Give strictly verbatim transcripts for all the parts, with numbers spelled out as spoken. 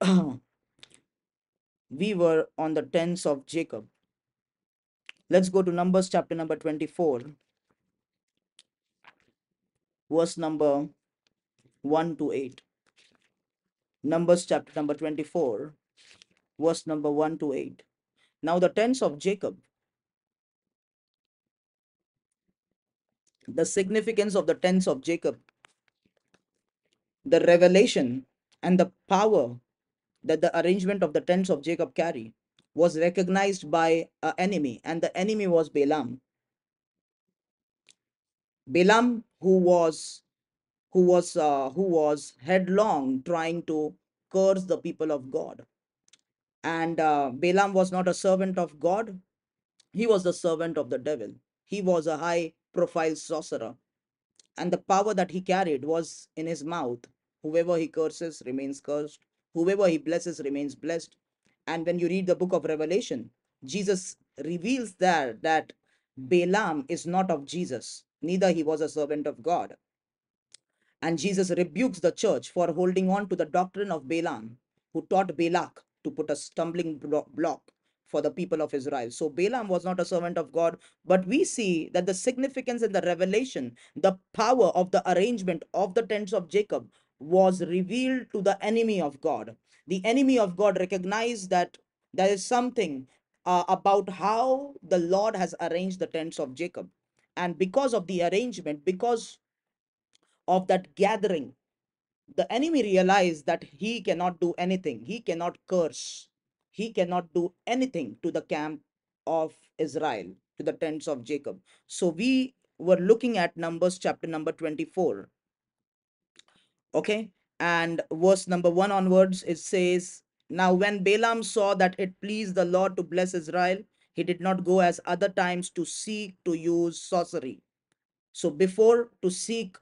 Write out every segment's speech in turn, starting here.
we were on the tents of Jacob. Let's go to Numbers chapter number twenty-four, verse number one to eight. Numbers chapter number twenty-four, verse number one to eight. Now, the tents of Jacob, the significance of the tents of Jacob, the revelation and the power that the arrangement of the tents of Jacob carry was recognized by an enemy, and the enemy was Balaam. Balaam, who was who was uh, who was headlong, trying to curse the people of God. And uh, Balaam was not a servant of God; he was the servant of the devil. He was a high-profile sorcerer, and the power that he carried was in his mouth. Whoever he curses remains cursed, whoever he blesses remains blessed. And when you read the book of Revelation, Jesus reveals there that Balaam is not of Jesus, neither he was a servant of God. And Jesus rebukes the church for holding on to the doctrine of Balaam, who taught Balak to put a stumbling block for the people of Israel. So Balaam was not a servant of God, but we see that the significance and the revelation, the power of the arrangement of the tents of Jacob was revealed to the enemy of God. The enemy of God recognized that there is something uh, about how the Lord has arranged the tents of Jacob. And because of the arrangement, because of that gathering, the enemy realized that he cannot do anything. He cannot curse. He cannot do anything to the camp of Israel, to the tents of Jacob. So we were looking at Numbers chapter number twenty-four. Okay. And verse number one onwards, it says, Now when Balaam saw that it pleased the Lord to bless Israel, he did not go as other times to seek to use sorcery. So before, to seek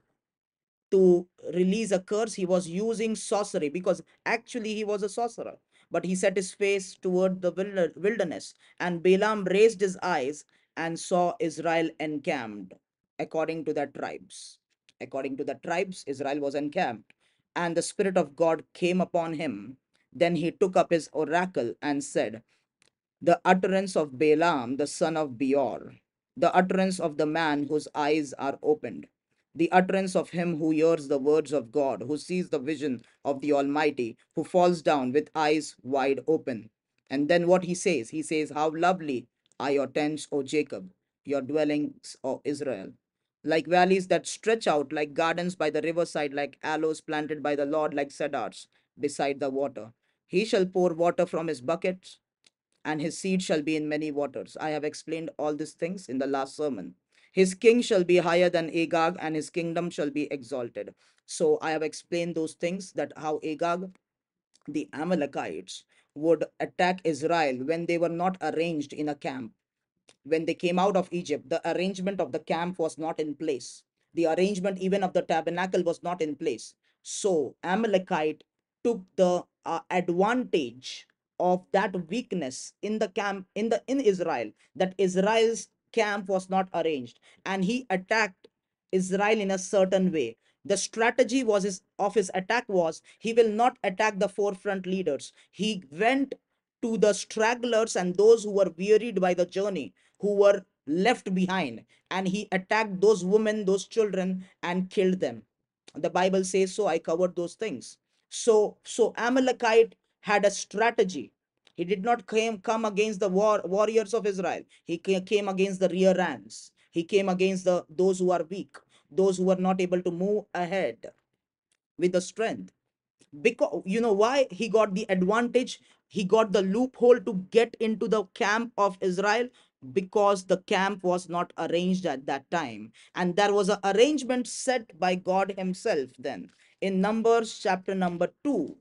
to release a curse, he was using sorcery, because actually he was a sorcerer. But he set his face toward the wilderness, and Balaam raised his eyes and saw Israel encamped according to their tribes. According to the tribes, Israel was encamped, and the Spirit of God came upon him. Then he took up his oracle and said, The utterance of Balaam, the son of Beor, the utterance of the man whose eyes are opened, the utterance of him who hears the words of God, who sees the vision of the Almighty, who falls down with eyes wide open. And then what he says, he says, How lovely are your tents, O Jacob, your dwellings, O Israel. Like valleys that stretch out, like gardens by the riverside, like aloes planted by the Lord, like cedars beside the water. He shall pour water from his buckets, and his seed shall be in many waters. I have explained all these things in the last sermon. His king shall be higher than Agag, and his kingdom shall be exalted. So I have explained those things, that how Agag, the Amalekites, would attack Israel when they were not arranged in a camp. When they came out of Egypt, the arrangement of the camp was not in place. The arrangement even of the tabernacle was not in place. So Amalekite took the uh, advantage of that weakness in the camp in the in Israel, that Israel's camp was not arranged, and he attacked Israel in a certain way. The strategy was his, of his attack was, he will not attack the forefront leaders. He went to the stragglers and those who were wearied by the journey, who were left behind, and he attacked those women, those children, and killed them. The Bible says so. I covered those things. So so Amalekite had a strategy. He did not came, come against the war, warriors of Israel. He came against the rear ranks. He came against the those who are weak, those who are not able to move ahead with the strength. Because you know why he got the advantage, he got the loophole to get into the camp of Israel, because the camp was not arranged at that time, and there was an arrangement set by God himself. Then in Numbers chapter number two,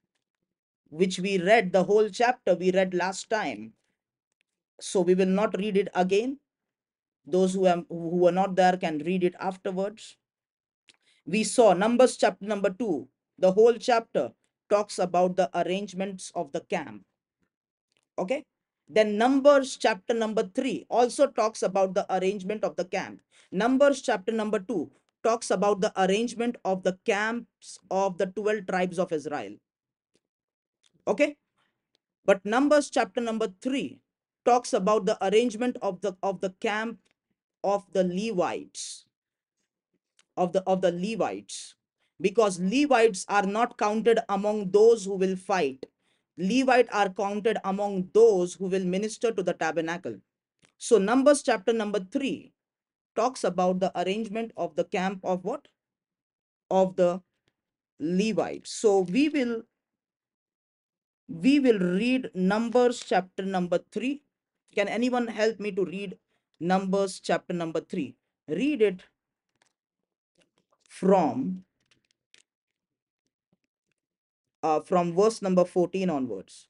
which we read, the whole chapter we read last time, so we will not read it again. Those who are who are not there can read it afterwards. We saw Numbers chapter number two, the whole chapter talks about the arrangements of the camp. Okay. Then Numbers chapter number three also talks about the arrangement of the camp. Numbers chapter number two talks about the arrangement of the camps of the twelve tribes of Israel. Okay, but Numbers chapter number three talks about the arrangement of the of the camp of the Levites, of the of the Levites, because Levites are not counted among those who will fight. Levite are counted among those who will minister to the tabernacle. So Numbers chapter number three talks about the arrangement of the camp of what? Of the Levites. So we will we will read Numbers chapter number three. Can anyone help me to read Numbers chapter number three? Read it from uh, from verse number fourteen onwards.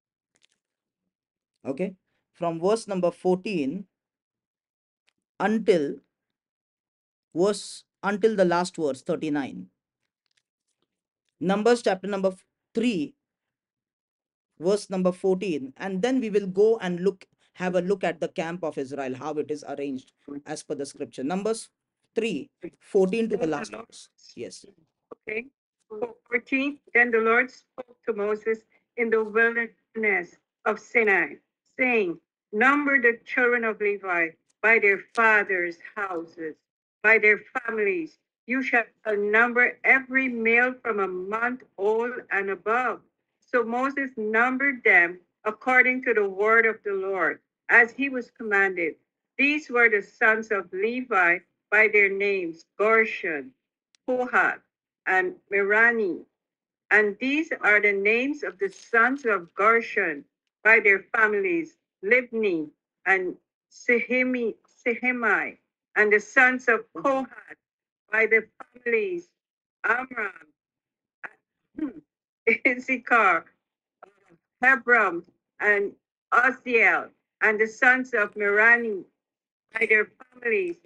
Okay, from verse number fourteen until verse until the last verse thirty-nine. Numbers chapter number three, verse number fourteen, and then we will go and look have a look at the camp of Israel, how it is arranged as per the scripture. Numbers three, fourteen to the last verse. Yes. Okay. fourteen. Then the Lord spoke to Moses in the wilderness of Sinai, saying, number the children of Levi by their fathers' houses, by their families. You shall number every male from a month old and above. So Moses numbered them according to the word of the Lord, as he was commanded. These were the sons of Levi by their names: Gershon, Kohath, and Merari. And these are the names of the sons of Gershon by their families: Libni and Sehemi, Sehemi, and the sons of Kohath by their families: Amram, Issachar, Hebron, and Oziel, and the sons of Merari by their families: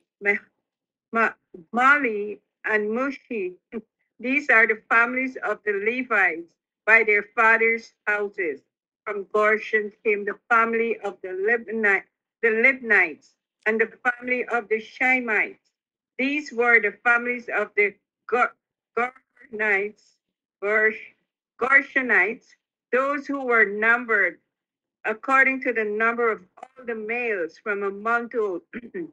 Ma- Mali and Mushi. These are the families of the Levites by their fathers' houses. From Goshen came the family of the Libni- the Libnites and the family of the Shemites. These were the families of the Gor- Gorshonites, Gorsh- Gorshonites, those who were numbered according to the number of all the males from a month old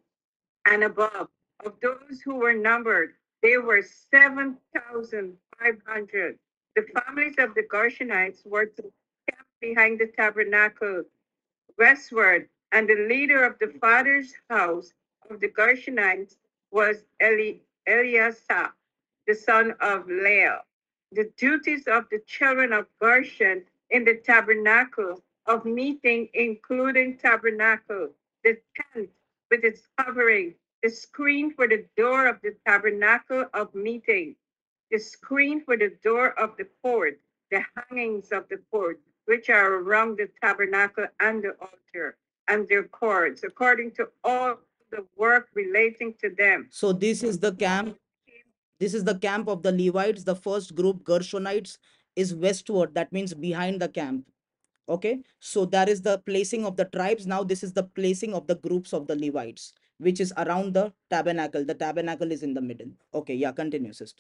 and above. Of those who were numbered, there were seven thousand five hundred. The families of the Gershonites were to camp behind the tabernacle westward, and the leader of the father's house of the Gershonites was Eli- Eliasaph, the son of Lael. The duties of the children of Gershon in the tabernacle of meeting, including tabernacle, the tent with its covering, the screen for the door of the tabernacle of meeting, the screen for the door of the court, the hangings of the court, which are around the tabernacle and the altar, and their cords, according to all the work relating to them. So this is the camp. This is the camp of the Levites. The first group, Gershonites, is westward. That means behind the camp. Okay, so that is the placing of the tribes. Now this is the placing of the groups of the Levites, which is around the tabernacle. The tabernacle is in the middle. Okay, yeah, continue, sister.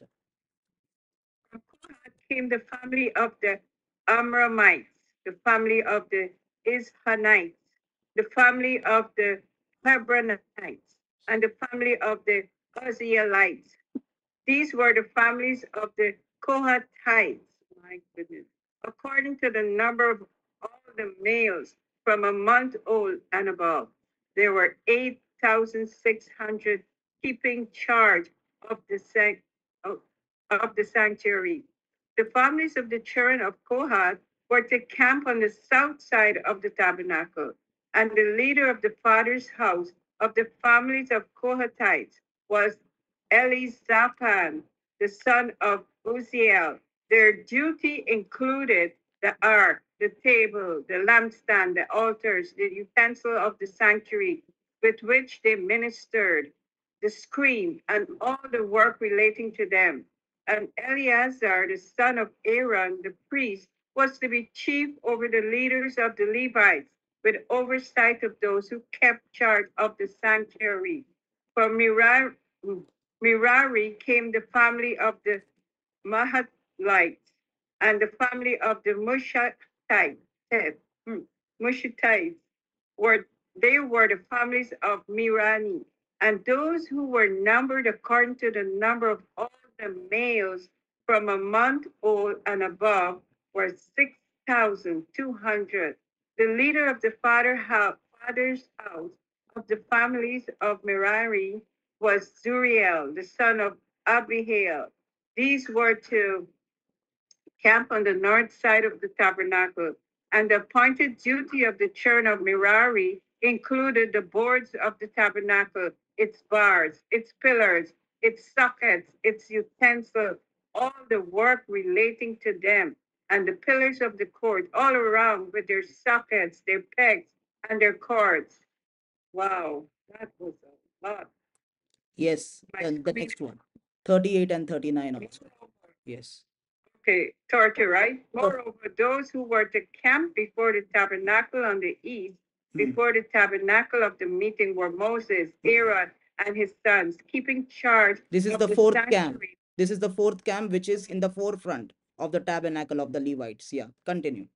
From Kohath came the family of the Amramites, the family of the Ishanites, the family of the Hebronites, and the family of the Uzzielites. These were the families of the Kohathites, my goodness, according to the number of all the males from a month old and above. There were eight thousand six hundred keeping charge of the, sanct- of, of the sanctuary. The families of the children of Kohath were to camp on the south side of the tabernacle, and the leader of the father's house of the families of Kohathites was Elizaphan, the son of Uziel. Their duty included the ark, the table, the lampstand, the altars, the utensil of the sanctuary with which they ministered, the screen, and all the work relating to them. And Eleazar, the son of Aaron, the priest, was to be chief over the leaders of the Levites, with oversight of those who kept charge of the sanctuary. From Merari, Merari came the family of the Mahathites and the family of the Mushitite, hmm, Mushitites were they were the families of Mirani, and those who were numbered according to the number of all the males from a month old and above were six thousand two hundred. The leader of the father house, father's house of the families of Merari was Zuriel, the son of Abihail. These were to camp on the north side of the tabernacle, and the appointed duty of the churn of Merari included the boards of the tabernacle, its bars, its pillars, its sockets, its utensils, all the work relating to them, and the pillars of the court all around with their sockets, their pegs, and their cords. Wow, that was a lot. Yes, and the next one, thirty-eight and thirty-nine also. Yes. Okay, thirty, right? Moreover, those who were to camp before the tabernacle on the east, Hmm. before the tabernacle of the meeting, were Moses, Aaron, and his sons, keeping charge This is of the the fourth camp. sanctuary. This is the fourth camp, which is in the forefront of the tabernacle of the Levites. Yeah, continue.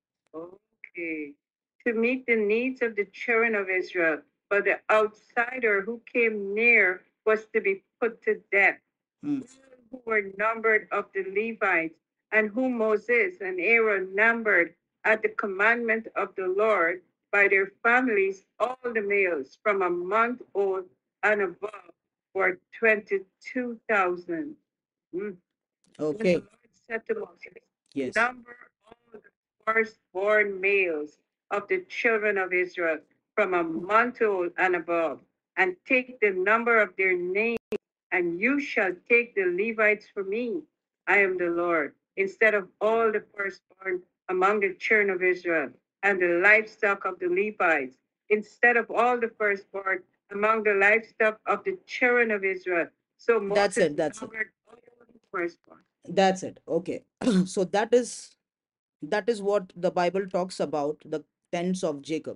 Okay. To meet the needs of the children of Israel, but the outsider who came near was to be put to death. Hmm. All who were numbered of the Levites, and whom Moses and Aaron numbered at the commandment of the Lord by their families, all the males from a month old and above were twenty-two thousand. Mm. Okay. And the Lord said to Moses, Yes. number all the firstborn males of the children of Israel from a month old and above, and take the number of their names, and you shall take the Levites for me. I am the Lord, instead of all the firstborn among the children of Israel, and the livestock of the Levites, instead of all the firstborn among the livestock of the children of Israel. So Moses That's it. That's it. numbered all the firstborn. That's it. Okay. So that is that is what the Bible talks about, the tents of Jacob.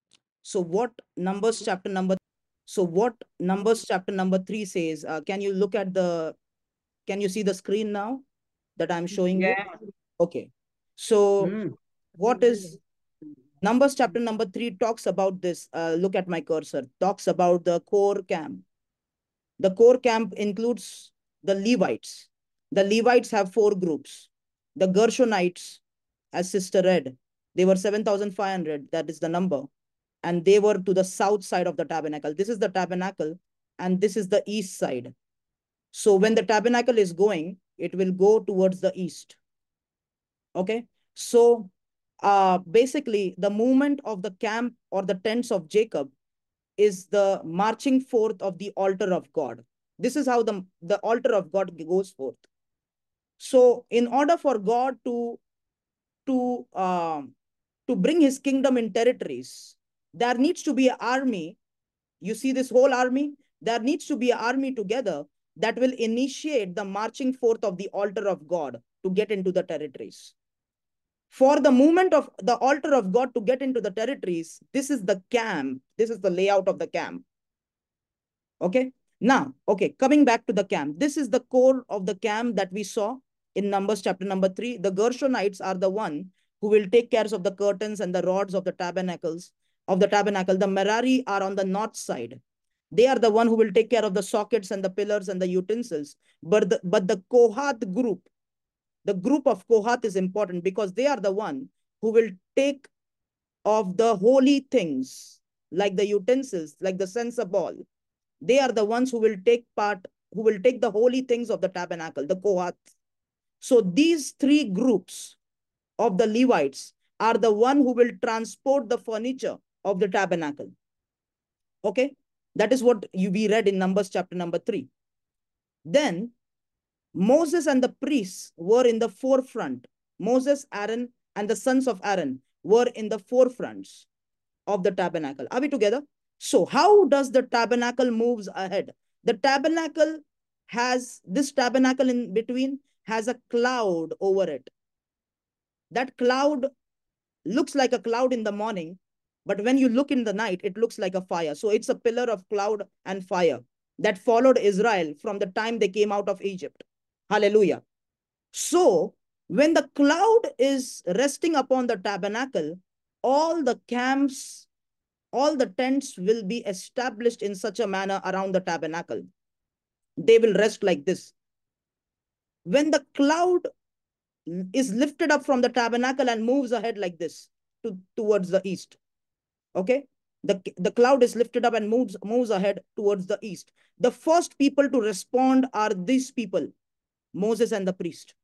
So what Numbers chapter number so what Numbers chapter number three says, uh, can you look at the can you see the screen now that I'm showing you? Yeah. Okay. So Mm. what is Numbers chapter number three talks about this. Uh, look at my cursor, talks about the core camp. The core camp includes the Levites. The Levites have four groups. The Gershonites, as sister read, they were seven thousand five hundred. That is the number. And they were to the south side of the tabernacle. This is the tabernacle, and this is the east side. So when the tabernacle is going, it will go towards the east. Okay. So uh, basically, the movement of the camp or the tents of Jacob is the marching forth of the altar of God. This is how the, the altar of God goes forth. So in order for God to, to, um, to bring his kingdom in territories, there needs to be an army. You see this whole army? There needs to be an army together that will initiate the marching forth of the altar of God to get into the territories. For the movement of the altar of God to get into the territories, this is the camp. This is the layout of the camp. Okay. Now, okay, coming back to the camp. This is the core of the camp that we saw in Numbers chapter number three. The Gershonites are the one who will take care of the curtains and the rods of the tabernacles of the tabernacle. The Merari are on the north side. They are the one who will take care of the sockets and the pillars and the utensils. But the, but the Kohath group, the group of Kohath is important because they are the one who will take of the holy things, like the utensils, like the censer ball. They are the ones who will take part, who will take the holy things of the tabernacle, the Kohath. So these three groups of the Levites are the one who will transport the furniture of the tabernacle. Okay, that is what you we read in Numbers chapter number three. Then Moses and the priests were in the forefront. Moses, Aaron, and the sons of Aaron were in the forefronts of the tabernacle. Are we together? So how does the tabernacle moves ahead? The tabernacle has, this tabernacle in between has a cloud over it. That cloud looks like a cloud in the morning, but when you look in the night, it looks like a fire. So it's a pillar of cloud and fire that followed Israel from the time they came out of Egypt. Hallelujah. So When the cloud is resting upon the tabernacle, all the camps, all the tents will be established in such a manner around the tabernacle. They will rest like this. When the cloud is lifted up from the tabernacle and moves ahead like this to, towards the east, okay? The, the cloud is lifted up and moves, moves ahead towards the east. The first people to respond are these people, Moses and the priest,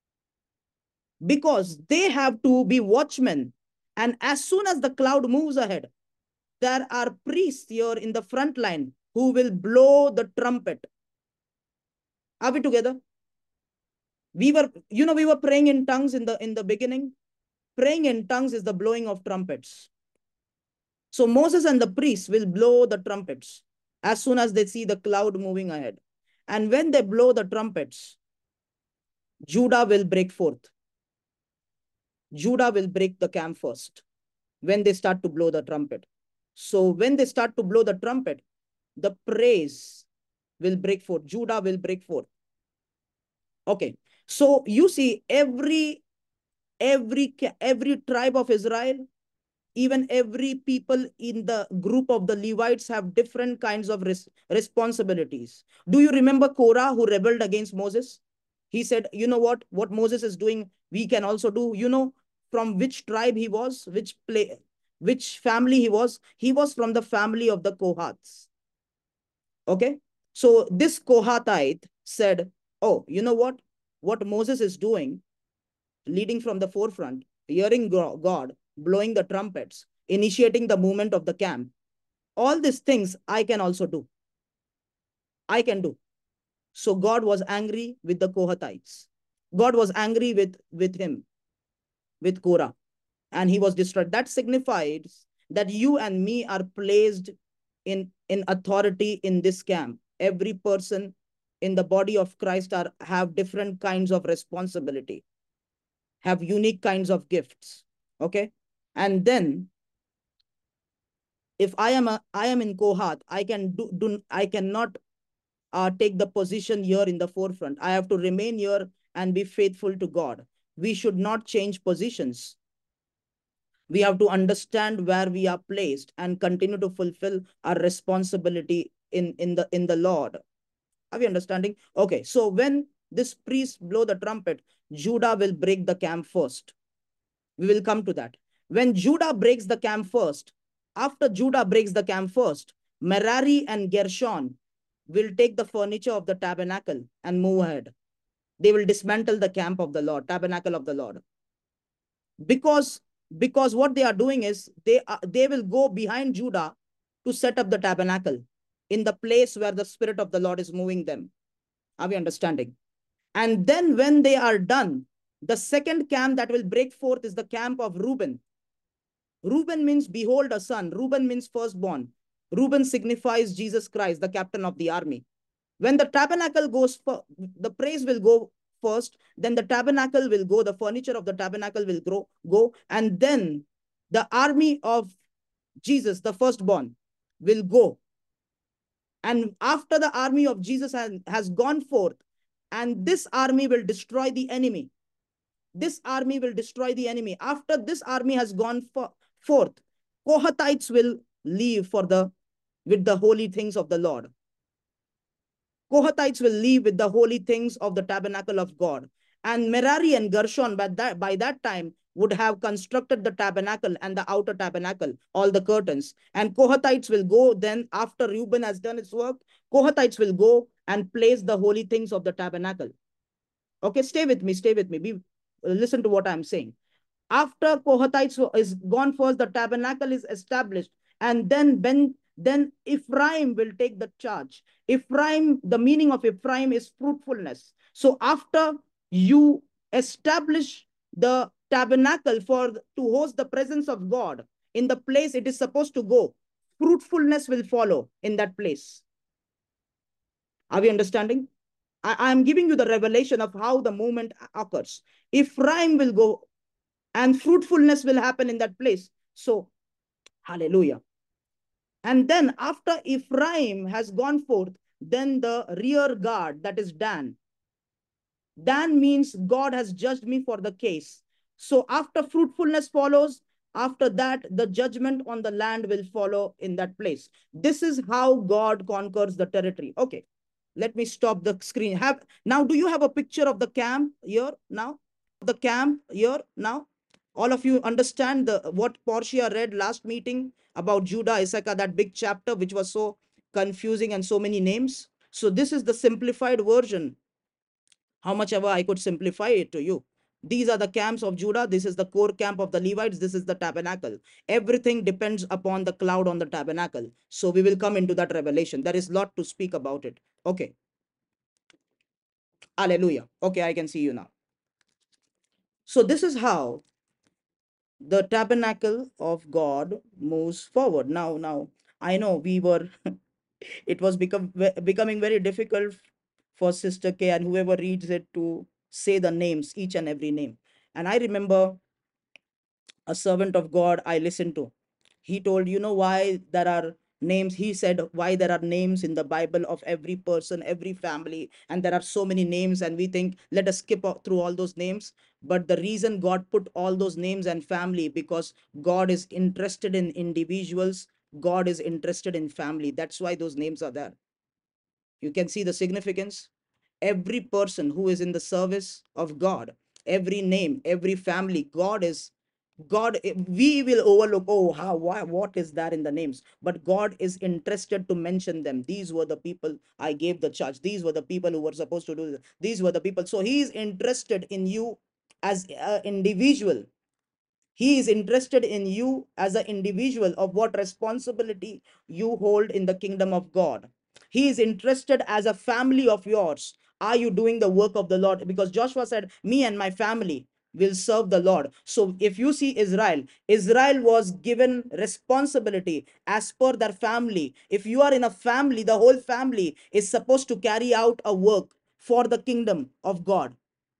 because they have to be watchmen. And as soon as the cloud moves ahead, there are priests here in the front line who will blow the trumpet. Are we together? We were, you know, we were praying in tongues in the in the beginning. Praying in tongues is the blowing of trumpets. So Moses and the priests will blow the trumpets as soon as they see the cloud moving ahead. And when they blow the trumpets, Judah will break forth. Judah will break the camp first when they start to blow the trumpet. So when they start to blow the trumpet, the praise will break forth. Judah will break forth. Okay. So you see, every every every tribe of Israel, even every people in the group of the Levites have different kinds of res responsibilities. Do you remember Korah, who rebelled against Moses? He said, you know what, what Moses is doing, we can also do. You know from which tribe he was, which play, which family he was? He was from the family of the Kohaths. Okay. So this Kohathite said, oh, you know what, what Moses is doing, leading from the forefront, hearing God, blowing the trumpets, initiating the movement of the camp. All these things I can also do. I can do. So God was angry with the Kohathites. God was angry with, with him, with Korah, and he was destroyed. That signifies that you and me are placed in, in authority in this camp. Every person in the body of Christ are, have different kinds of responsibility, have unique kinds of gifts. Okay. And then if I am a, I am in Kohath, I can do, do I cannot uh, take the position here in the forefront. I have to remain here and be faithful to God. We should not change positions. We have to understand where we are placed and continue to fulfill our responsibility in, in the in the Lord. Are we understanding? Okay, so when this priest blow the trumpet, Judah will break the camp first. We will come to that. When Judah breaks the camp first, after Judah breaks the camp first, Merari and Gershon will take the furniture of the tabernacle and move ahead. They will dismantle the camp of the Lord, tabernacle of the Lord. Because, because what they are doing is they, are, they will go behind Judah to set up the tabernacle in the place where the Spirit of the Lord is moving them. Are we understanding? And then when they are done, the second camp that will break forth is the camp of Reuben. Reuben means behold a son. Reuben means firstborn. Reuben signifies Jesus Christ, the captain of the army. When the tabernacle goes, for, the praise will go first, then the tabernacle will go, the furniture of the tabernacle will grow, go, and then the army of Jesus, the firstborn, will go. And after the army of Jesus has, has gone forth, and this army will destroy the enemy. This army will destroy the enemy. After this army has gone for, forth, Kohathites will leave for the with the holy things of the Lord. Kohathites will leave with the holy things of the tabernacle of God. And Merari and Gershon by that, by that time would have constructed the tabernacle and the outer tabernacle, all the curtains. And Kohathites will go then, after Reuben has done its work, Kohathites will go and place the holy things of the tabernacle. Okay, stay with me, stay with me. Be, listen to what I'm saying. After Kohathites is gone first, the tabernacle is established. And then Ben, then Ephraim will take the charge. Ephraim, the meaning of Ephraim is fruitfulness. So after you establish the tabernacle for to host the presence of God in the place it is supposed to go, fruitfulness will follow in that place. Are we understanding? I am giving you the revelation of how the movement occurs. Ephraim will go and fruitfulness will happen in that place. So, hallelujah. And then after Ephraim has gone forth, then the rear guard, that is Dan, Dan means God has judged me for the case. So after fruitfulness follows, after that, the judgment on the land will follow in that place. This is how God conquers the territory. Okay, let me stop the screen. Have now, do you have a picture of the camp here now? The camp here now? All of you understand the what Portia read last meeting about Judah, Issachar, that big chapter which was so confusing and so many names. So this is the simplified version, how much ever I could simplify it to you. These are the camps of Judah. This is the core camp of the Levites. This is the tabernacle. Everything depends upon the cloud on the tabernacle. So we will come into that revelation. There is a lot to speak about it. Okay. Hallelujah. Okay, I can see you now. So this is how the tabernacle of God moves forward. Now, now I know we were it was become becoming very difficult for Sister K and whoever reads it to say the names, each and every name. And I remember a servant of God I listened to. He told, you know, why there are names. He said, why there are names in the Bible of every person, every family, and there are so many names. And we think, let us skip through all those names. But the reason God put all those names and family, because God is interested in individuals, God is interested in family. That's why those names are there. You can see the significance. Every person who is in the service of God, every name, every family, God is God. We will overlook, oh, how, why, what is that in the names? But God is interested to mention them. These were the people I gave the charge. These were the people who were supposed to do this. These were the people. So He is interested in you as an individual. He is interested in you as an individual, of what responsibility you hold in the kingdom of God. He is interested as a family of yours. Are you doing the work of the Lord? Because Joshua said, me and my family will serve the Lord. So if you see Israel, Israel was given responsibility as per their family. If you are in a family, the whole family is supposed to carry out a work for the kingdom of God.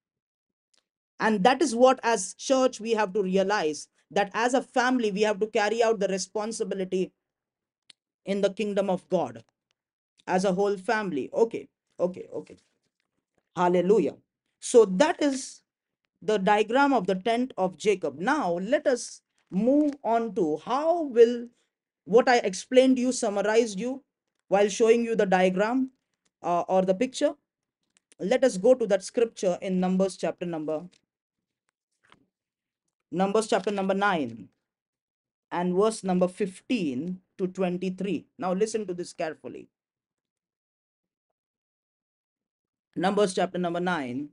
And that is what, as church, we have to realize, that as a family, we have to carry out the responsibility in the kingdom of God as a whole family. Okay, okay, okay. Hallelujah. So that is the diagram of the tent of Jacob. Now let us move on to how will what I explained you, summarized you while showing you the diagram uh, or the picture. Let us go to that scripture in Numbers chapter number Numbers chapter number nine and verse number fifteen to twenty-three. Now listen to this carefully. Numbers chapter number nine,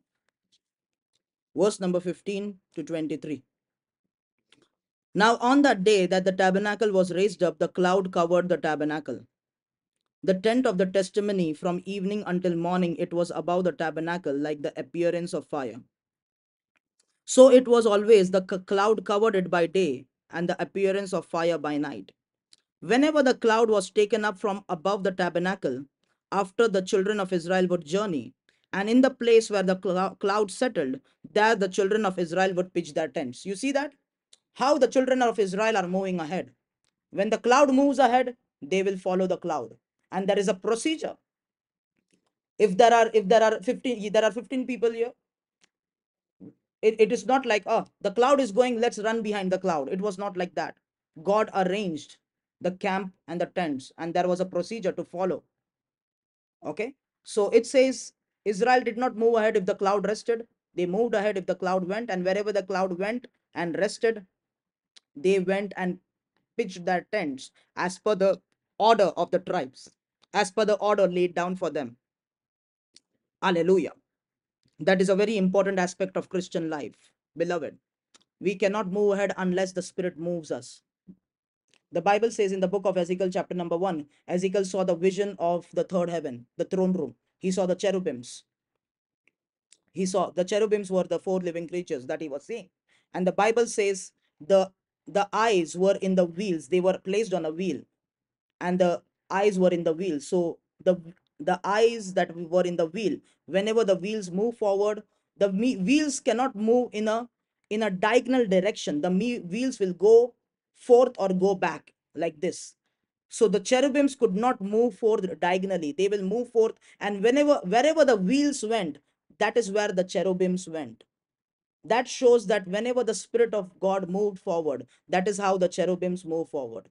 verse number fifteen to twenty-three. Now on that day that the tabernacle was raised up, the cloud covered the tabernacle. The tent of the testimony, from evening until morning, it was above the tabernacle like the appearance of fire. So it was always, the cloud covered it by day and the appearance of fire by night. Whenever the cloud was taken up from above the tabernacle, after the children of Israel would journey, and in the place where the cloud settled, there the children of Israel would pitch their tents. You see that? How the children of Israel are moving ahead. When the cloud moves ahead, they will follow the cloud. And there is a procedure. If there are if there are fifteen, there are fifteen people here. It, it is not like, oh, the cloud is going, let's run behind the cloud. It was not like that. God arranged the camp and the tents, and there was a procedure to follow. Okay, so it says Israel did not move ahead if the cloud rested. They moved ahead if the cloud went, and wherever the cloud went and rested, they went and pitched their tents as per the order of the tribes, as per the order laid down for them. Hallelujah. That is a very important aspect of Christian life, beloved. We cannot move ahead unless the Spirit moves us. The Bible says in the book of Ezekiel, chapter number one, Ezekiel saw the vision of the third heaven, the throne room. He saw the cherubims. He saw the cherubims were the four living creatures that he was seeing. And the Bible says the the eyes were in the wheels. They were placed on a wheel, and the eyes were in the wheel. So the the eyes that were in the wheel, whenever the wheels move forward, the wheels cannot move in a in a diagonal direction. The wheels will go forth or go back like this. So the cherubims could not move forth diagonally. They will move forth, and whenever wherever the wheels went, that is where the cherubims went. That shows that whenever the Spirit of God moved forward, that is how the cherubims move forward.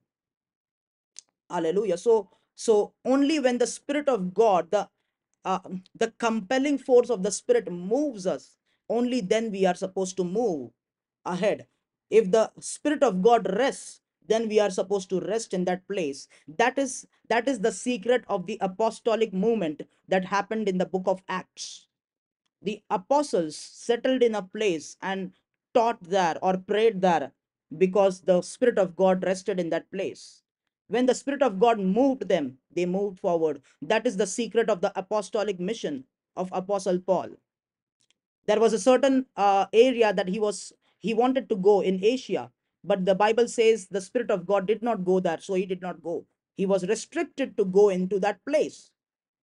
Hallelujah. So, so only when the Spirit of God, the uh, the compelling force of the Spirit moves us, only then we are supposed to move ahead. If the Spirit of God rests, then we are supposed to rest in that place. That is that is the secret of the apostolic movement that happened in the book of Acts. The apostles settled in a place and taught there or prayed there because the Spirit of God rested in that place. When the Spirit of God moved them, they moved forward. That is the secret of the apostolic mission of Apostle Paul. There was a certain uh, area that he was he wanted to go in Asia, but the Bible says the Spirit of God did not go there, so he did not go. He was restricted to go into that place.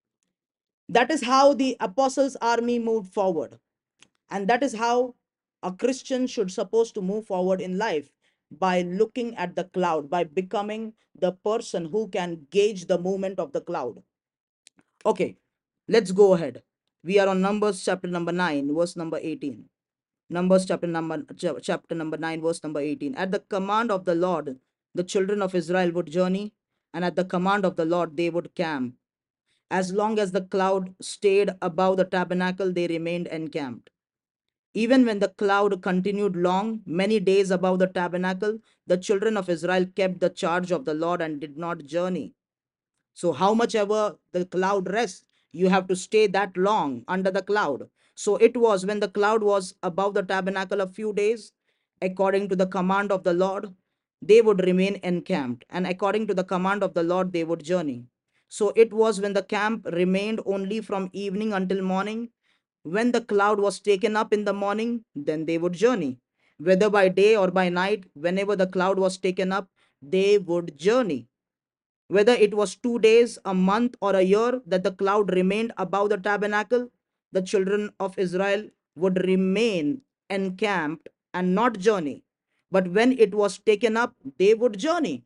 That is how the apostles' army moved forward. And that is how a Christian should supposed to move forward in life, by looking at the cloud, by becoming the person who can gauge the movement of the cloud. Okay, let's go ahead. We are on Numbers chapter number nine, verse number eighteen. Numbers chapter number chapter number nine, verse number eighteen. At the command of the Lord, the children of Israel would journey, and at the command of the Lord they would camp. As long as the cloud stayed above the tabernacle, they remained encamped. Even when the cloud continued long, many days above the tabernacle, the children of Israel kept the charge of the Lord and did not journey. So, how much ever the cloud rests, you have to stay that long under the cloud. So, it was when the cloud was above the tabernacle a few days, according to the command of the Lord, they would remain encamped, and according to the command of the Lord, they would journey. So, it was when the camp remained only from evening until morning. When the cloud was taken up in the morning, then they would journey. Whether by day or by night, whenever the cloud was taken up, they would journey. Whether it was two days, a month, or a year that the cloud remained above the tabernacle, the children of Israel would remain encamped and not journey. But when it was taken up, they would journey.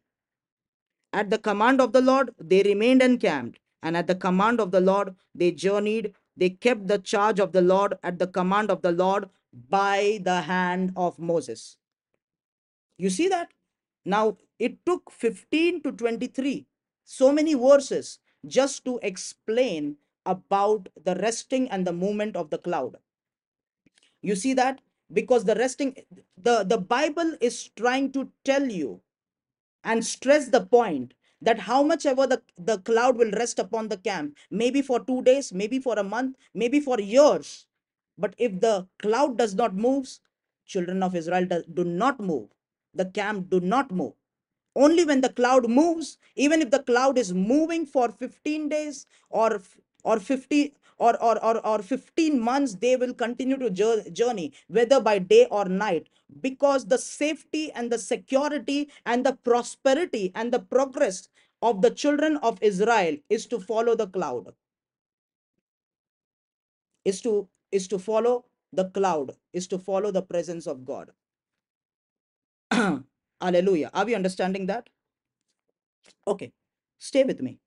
At the command of the Lord, they remained encamped, and at the command of the Lord, they journeyed. They kept the charge of the Lord at the command of the Lord by the hand of Moses. You see that? Now, it took fifteen to twenty-three, so many verses, just to explain about the resting and the movement of the cloud. You see that? Because the resting, the, the Bible is trying to tell you and stress the point that how much ever the, the cloud will rest upon the camp, maybe for two days, maybe for a month, maybe for years. But if the cloud does not move, children of Israel do, do not move. The camp do not move. Only when the cloud moves, even if the cloud is moving for fifteen days or or fifty or or, or, or fifteen months, they will continue to journey, whether by day or night, because the safety and the security and the prosperity and the progress of the children of Israel is to follow the cloud, is to is to follow the cloud, is to follow the presence of God. Hallelujah. Are we understanding that? Okay, stay with me.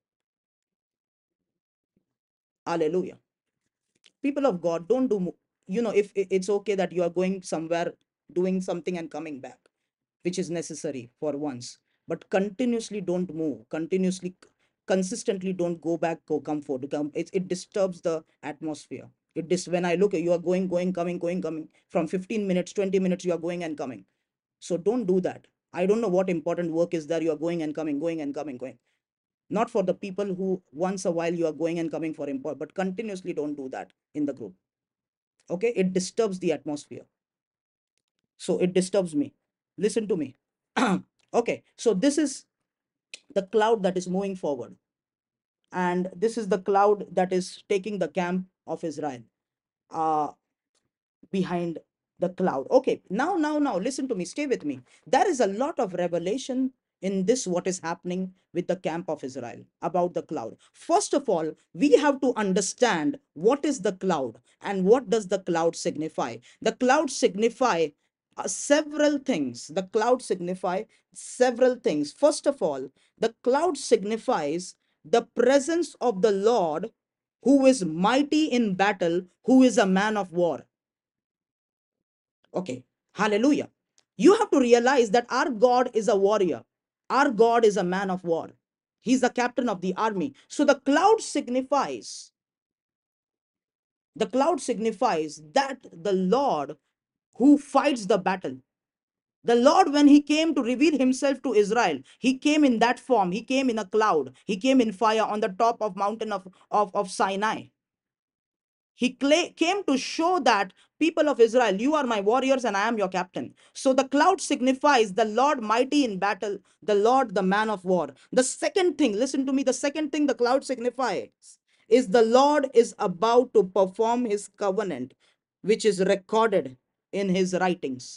Hallelujah. People of God, don't do, you know, if it's okay that you are going somewhere, doing something and coming back, which is necessary for once, but continuously don't move, continuously, consistently don't go back, go come forward, come, it, it disturbs the atmosphere. It dis when I look, you are going, going, coming, going, coming, from fifteen minutes, twenty minutes, you are going and coming. So don't do that. I don't know what important work is there, you are going and coming, going and coming, going. Not for the people who once a while you are going and coming for import, but continuously don't do that in the group. Okay, it disturbs the atmosphere, so it disturbs me. Listen to me. Okay, so this is the cloud that is moving forward, and this is the cloud that is taking the camp of Israel uh behind the cloud. Okay, now now now listen to me, stay with me. There is a lot of revelation in this, what is happening with the camp of Israel about the cloud. First of all, we have to understand what is the cloud and what does the cloud signify. The cloud signify uh, several things. The cloud signify several things. First of all, the cloud signifies the presence of the Lord who is mighty in battle, who is a man of war. Okay, hallelujah. You have to realize that our God is a warrior, our God is a man of war. He's the captain of the army. So the cloud signifies, the cloud signifies that the Lord who fights the battle. The Lord, when he came to reveal himself to Israel, he came in that form. He came in a cloud. He came in fire on the top of mountain of, of, of Sinai. He came to show that people of Israel, you are my warriors and I am your captain. So the cloud signifies the Lord mighty in battle, the Lord, the man of war. The second thing, listen to me, the second thing the cloud signifies is the Lord is about to perform his covenant, which is recorded in his writings,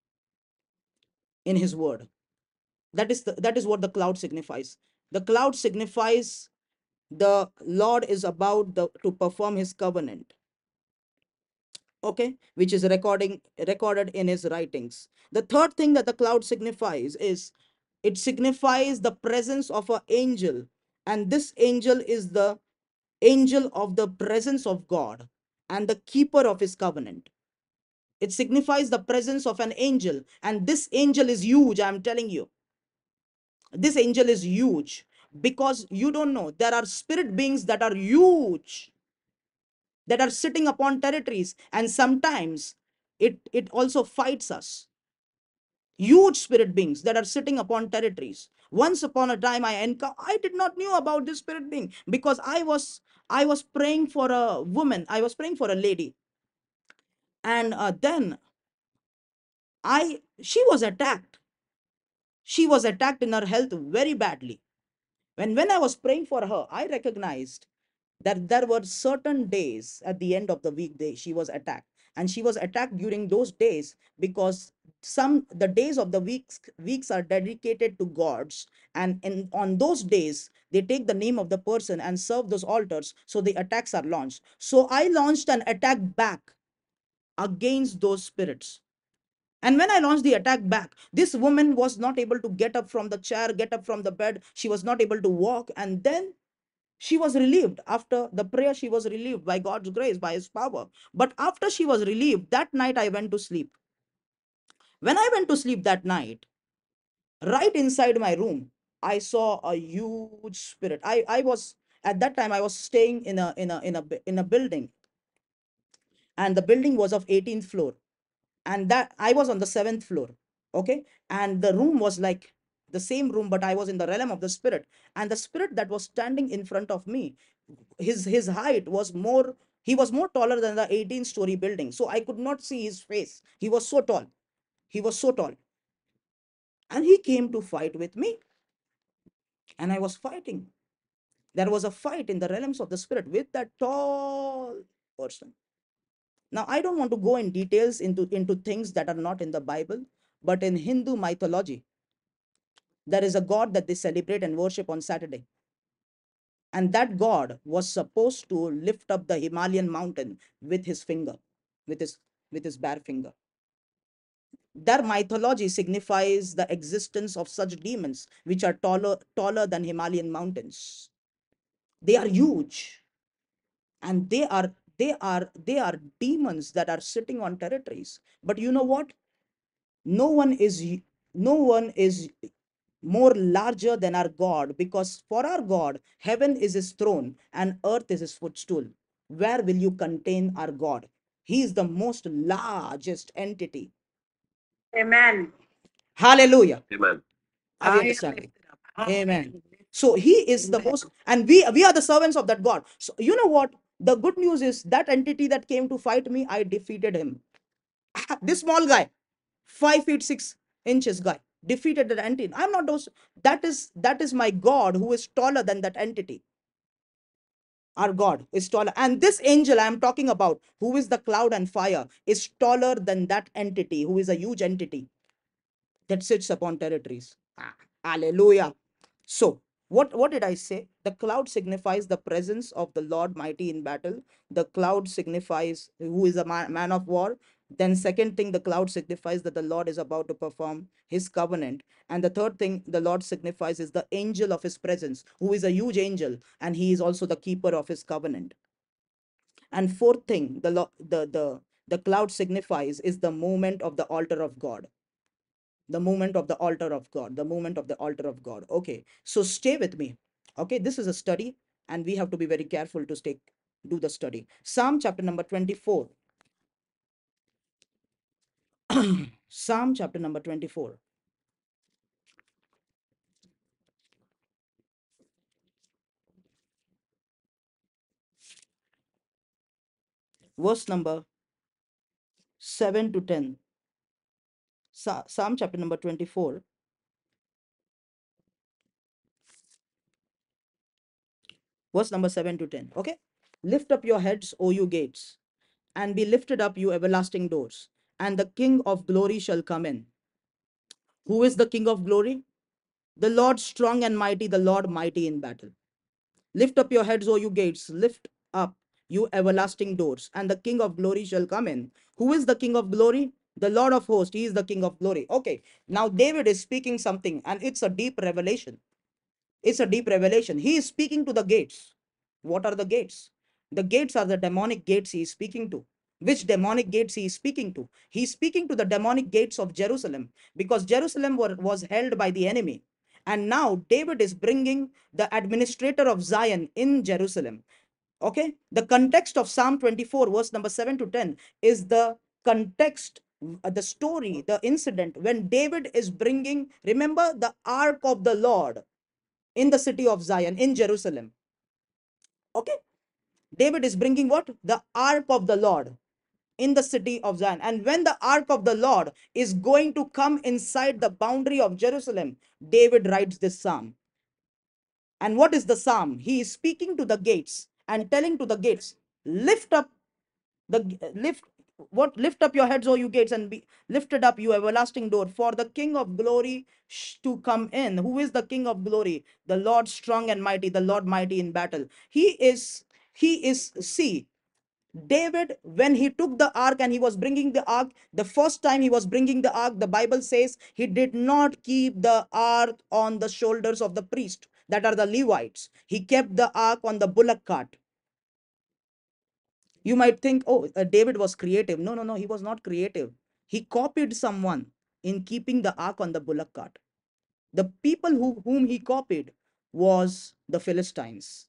in his word. That is, the, that is what the cloud signifies. The cloud signifies the Lord is about the, to perform his covenant, okay, which is recording recorded in his writings. The third thing that the cloud signifies is it signifies the presence of an angel, and this angel is the angel of the presence of God and the keeper of his covenant. It signifies the presence of an angel, and this angel is huge. I'm telling you, this angel is huge, because you don't know, there are spirit beings that are huge, that are sitting upon territories, and sometimes it it also fights us. Huge spirit beings that are sitting upon territories. Once upon a time, i enc- I did not knew about this spirit being, because i was i was praying for a woman, I was praying for a lady, and uh, then I she was attacked. She was attacked in her health very badly. When when I was praying for her, I recognized that there were certain days at the end of the weekday she was attacked, and she was attacked during those days because some the days of the weeks weeks are dedicated to gods, and in on those days they take the name of the person and serve those altars, so the attacks are launched. So I launched an attack back against those spirits. And when I launched the attack back, this woman was not able to get up from the chair, get up from the bed. She was not able to walk. And then she was relieved. After the prayer, she was relieved by God's grace, by his power. But after she was relieved, that night I went to sleep. When I went to sleep that night, right inside my room, I saw a huge spirit. I, I was at that time I was staying in a in a in a in a building, and the building was of eighteenth floor, and that I was on the seventh floor. Okay, and the room was like the same room, but I was in the realm of the spirit, and the spirit that was standing in front of me, his his height was more, he was more taller than the eighteen story building, so I could not see his face. He was so tall, he was so tall, and he came to fight with me, and I was fighting. There was a fight in the realms of the spirit with that tall person. Now I don't want to go in details into into things that are not in the Bible, but in Hindu mythology there is a god that they celebrate and worship on Saturday, and that god was supposed to lift up the Himalayan mountain with his finger, with his with his bare finger. Their mythology signifies the existence of such demons which are taller taller than Himalayan mountains. They are huge, and they are they are they are demons that are sitting on territories. But you know what? No one is no one is more larger than our God, because for our God, heaven is his throne and earth is his footstool. Where will you contain our God? He is the most largest entity. Amen. Hallelujah. Amen. Are we understanding? Amen. So he is the most, and we we are the servants of that God. So you know what? The good news is that entity that came to fight me, I defeated him. This small guy, five feet six inches guy, defeated that entity. I'm not those. That is that is my God, who is taller than that entity. Our God is taller, and this angel I'm talking about, who is the cloud and fire, is taller than that entity, who is a huge entity that sits upon territories. Ah, hallelujah. So, what, what did I say? The cloud signifies the presence of the Lord mighty in battle. The cloud signifies who is a man, man of war. Then, second thing, the cloud signifies that the Lord is about to perform his covenant. And the third thing the Lord signifies is the angel of his presence, who is a huge angel, and he is also the keeper of his covenant. And fourth thing, the lo- the the the cloud signifies is the movement of the altar of God. The movement of the altar of God. The movement of the altar of God. Okay, so stay with me. Okay, this is a study, and we have to be very careful to stay do the study. Psalm chapter number twenty-four. Psalm chapter number twenty-four. Verse number seven to ten. Psalm chapter number twenty-four, verse number seven to ten. Okay. Lift up your heads, O you gates, and be lifted up, you everlasting doors, and the King of glory shall come in. Who is the King of glory? The Lord strong and mighty, the Lord mighty in battle. Lift up your heads, O you gates, lift up, you everlasting doors, and the King of glory shall come in. Who is the King of glory? The Lord of hosts, he is the King of glory. Okay, now David is speaking something, and it's a deep revelation. It's a deep revelation. He is speaking to the gates. What are the gates? The gates are the demonic gates he is speaking to. Which demonic gates he is speaking to? He is speaking to the demonic gates of Jerusalem, because Jerusalem were, was held by the enemy. And now David is bringing the administrator of Zion in Jerusalem. Okay, the context of Psalm twenty-four, verse number seven to ten, is the context, uh, the story, the incident when David is bringing, remember, the ark of the Lord in the city of Zion, in Jerusalem. Okay, David is bringing what? The ark of the Lord in the city of Zion. And when the ark of the Lord is going to come inside the boundary of Jerusalem, David writes this psalm. And what is the psalm? He is speaking to the gates and telling to the gates, lift up the lift what lift up your heads, O you gates, and be lifted up, you everlasting door, for the King of glory to come in. Who is the King of glory? The Lord strong and mighty, the Lord mighty in battle. He is, he is, see, David, when he took the ark and he was bringing the ark, the first time he was bringing the ark, the Bible says he did not keep the ark on the shoulders of the priest, that are the Levites. He kept the ark on the bullock cart. You might think, oh, uh, David was creative. No, no, no, he was not creative. He copied someone in keeping the ark on the bullock cart. The people who, whom he copied was the Philistines.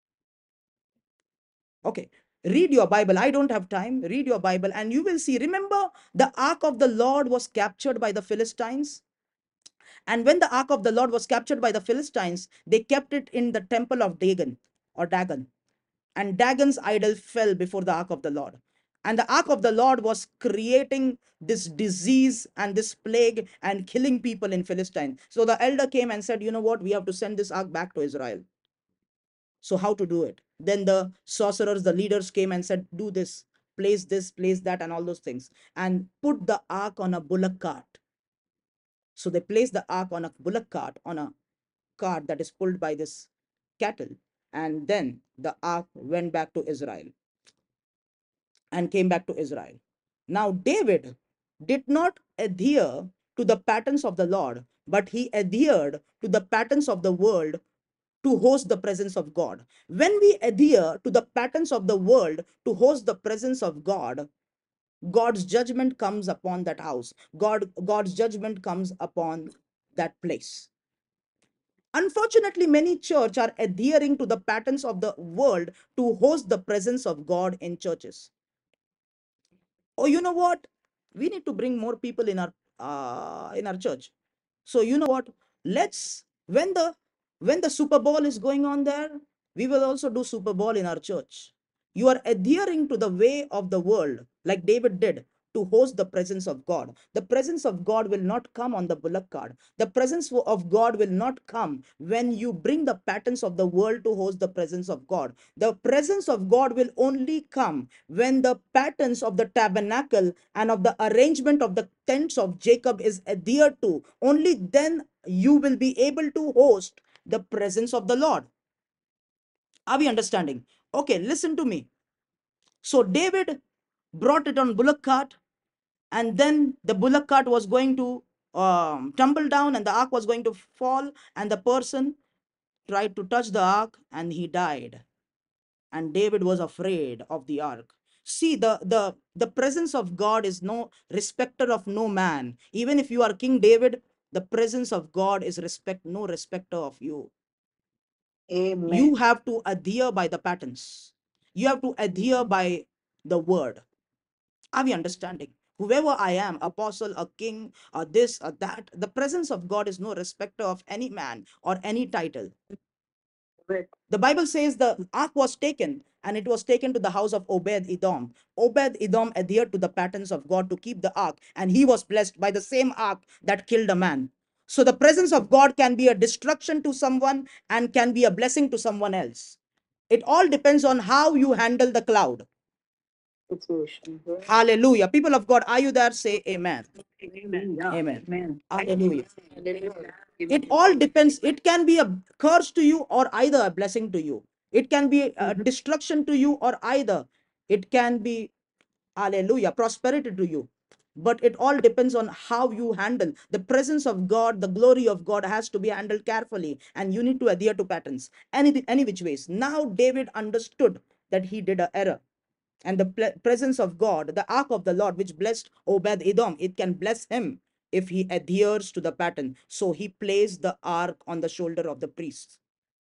Okay, read your Bible. I don't have time. Read your Bible and you will see. Remember, the ark of the Lord was captured by the Philistines. And when the ark of the Lord was captured by the Philistines, they kept it in the temple of Dagon or Dagon. And Dagon's idol fell before the ark of the Lord. And the ark of the Lord was creating this disease and this plague and killing people in Philistine. So the elder came and said, you know what, we have to send this ark back to Israel. So how to do it? Then the sorcerers, the leaders came and said, do this, place this, place that, and all those things, and put the ark on a bullock cart. So they placed the ark on a bullock cart, on a cart that is pulled by this cattle. And then the ark went back to Israel and came back to Israel. Now, David did not adhere to the patterns of the Lord, but he adhered to the patterns of the world to host the presence of God. When we adhere to the patterns of the world to host the presence of God, God's judgment comes upon that house. God, God's judgment comes upon that place. Unfortunately, many church are adhering to the patterns of the world to host the presence of God in churches. Oh, you know what? We need to bring more people in our uh, in our church. So you know what? Let's when the when the Super Bowl is going on there, we will also do Super Bowl in our church. You are adhering to the way of the world, like David did, to host the presence of God. The presence of God will not come on the bullock cart. The presence of God will not come when you bring the patterns of the world to host the presence of God. The presence of God will only come when the patterns of the tabernacle and of the arrangement of the tents of Jacob is adhered to. Only then you will be able to host the presence of the Lord. Are we understanding? Okay, listen to me. So David brought it on bullock cart, and then the bullock cart was going to um, tumble down, and the ark was going to fall, and the person tried to touch the ark, and he died. and David was afraid of the ark. See, the the the presence of God is no respecter of no man. Even if you are King David, the presence of God is respect no respecter of you. Amen. You have to adhere by the patterns. You have to adhere by the word. Are we understanding? Whoever I am, apostle, a king, or this or that, the presence of God is no respecter of any man or any title. The Bible says the ark was taken and it was taken to the house of Obed Edom. Obed Edom adhered to the patterns of God to keep the ark, and he was blessed by the same ark that killed a man. So the presence of God can be a destruction to someone and can be a blessing to someone else. It all depends on how you handle the cloud. Hallelujah. People of God, are you there? Say amen. Amen. Amen. Amen. Hallelujah. It all depends. It can be a curse to you or either a blessing to you. It can be a destruction to you or either it can be, hallelujah, prosperity to you. But it all depends on how you handle the presence of God. The glory of God has to be handled carefully, and you need to adhere to patterns any any which ways. Now David understood that he did an error, and the ple- presence of God, the ark of the Lord, which blessed Obed Edom, it can bless him if he adheres to the pattern. So he placed the ark on the shoulder of the priests,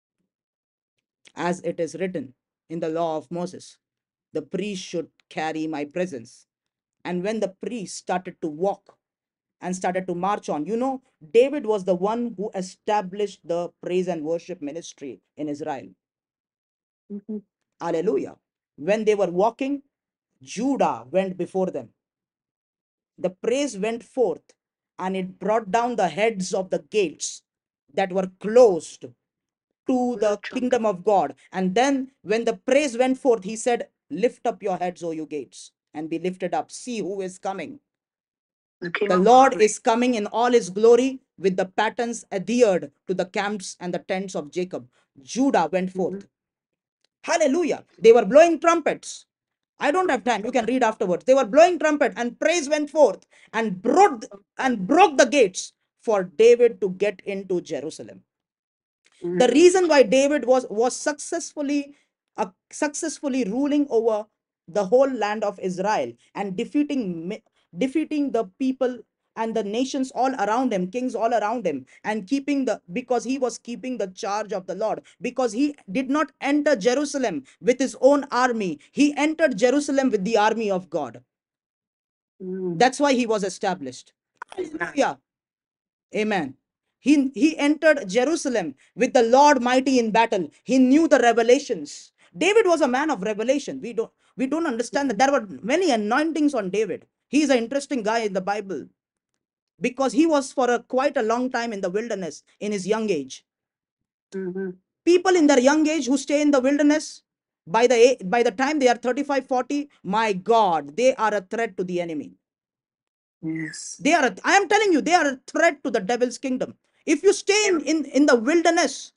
as it is written in the law of Moses. The priest should carry my presence. And when the priest started to walk and started to march on, you know, David was the one who established the praise and worship ministry in Israel. Mm-hmm. Hallelujah. When they were walking, Judah went before them. The praise went forth and it brought down the heads of the gates that were closed to the kingdom of God. And then when the praise went forth, he said, lift up your heads, O you gates, and be lifted up. See who is coming. The Lord is coming in all his glory with the patterns adhered to the camps and the tents of Jacob. Judah went forth. Mm-hmm. Hallelujah. They were blowing trumpets. I don't have time. You can read afterwards. They were blowing trumpet and praise went forth and broke and broke the gates for David to get into Jerusalem. Mm-hmm. The reason why David was was successfully uh, successfully ruling over the whole land of Israel and defeating defeating the people and the nations all around him, kings all around him, and keeping the, because he was keeping the charge of the Lord, because he did not enter Jerusalem with his own army. He entered Jerusalem with the army of God. Mm. That's why he was established. Yeah. Amen. He, he entered Jerusalem with the Lord mighty in battle. He knew the revelations. David was a man of revelation. We don't we don't understand that there were many anointings on David. He is an interesting guy in the Bible because he was for a quite a long time in the wilderness in his young age. Mm-hmm. People in their young age who stay in the wilderness, by the by the time they are thirty-five, forty, my God, they are a threat to the enemy. Yes. They are, a, I am telling you, they are a threat to the devil's kingdom. If you stay in, in, in the wilderness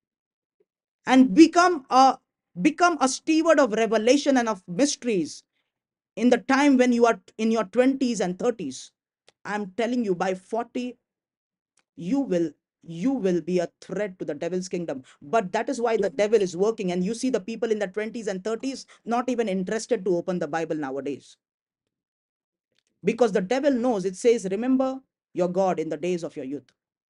and become a become a steward of revelation and of mysteries in the time when you are in your twenties and thirties, I'm telling you, by forty, you will you will be a threat to the devil's kingdom. But that is why the devil is working, and you see the people in the twenties and thirties not even interested to open the Bible nowadays, because the devil knows, it says, remember your God in the days of your youth.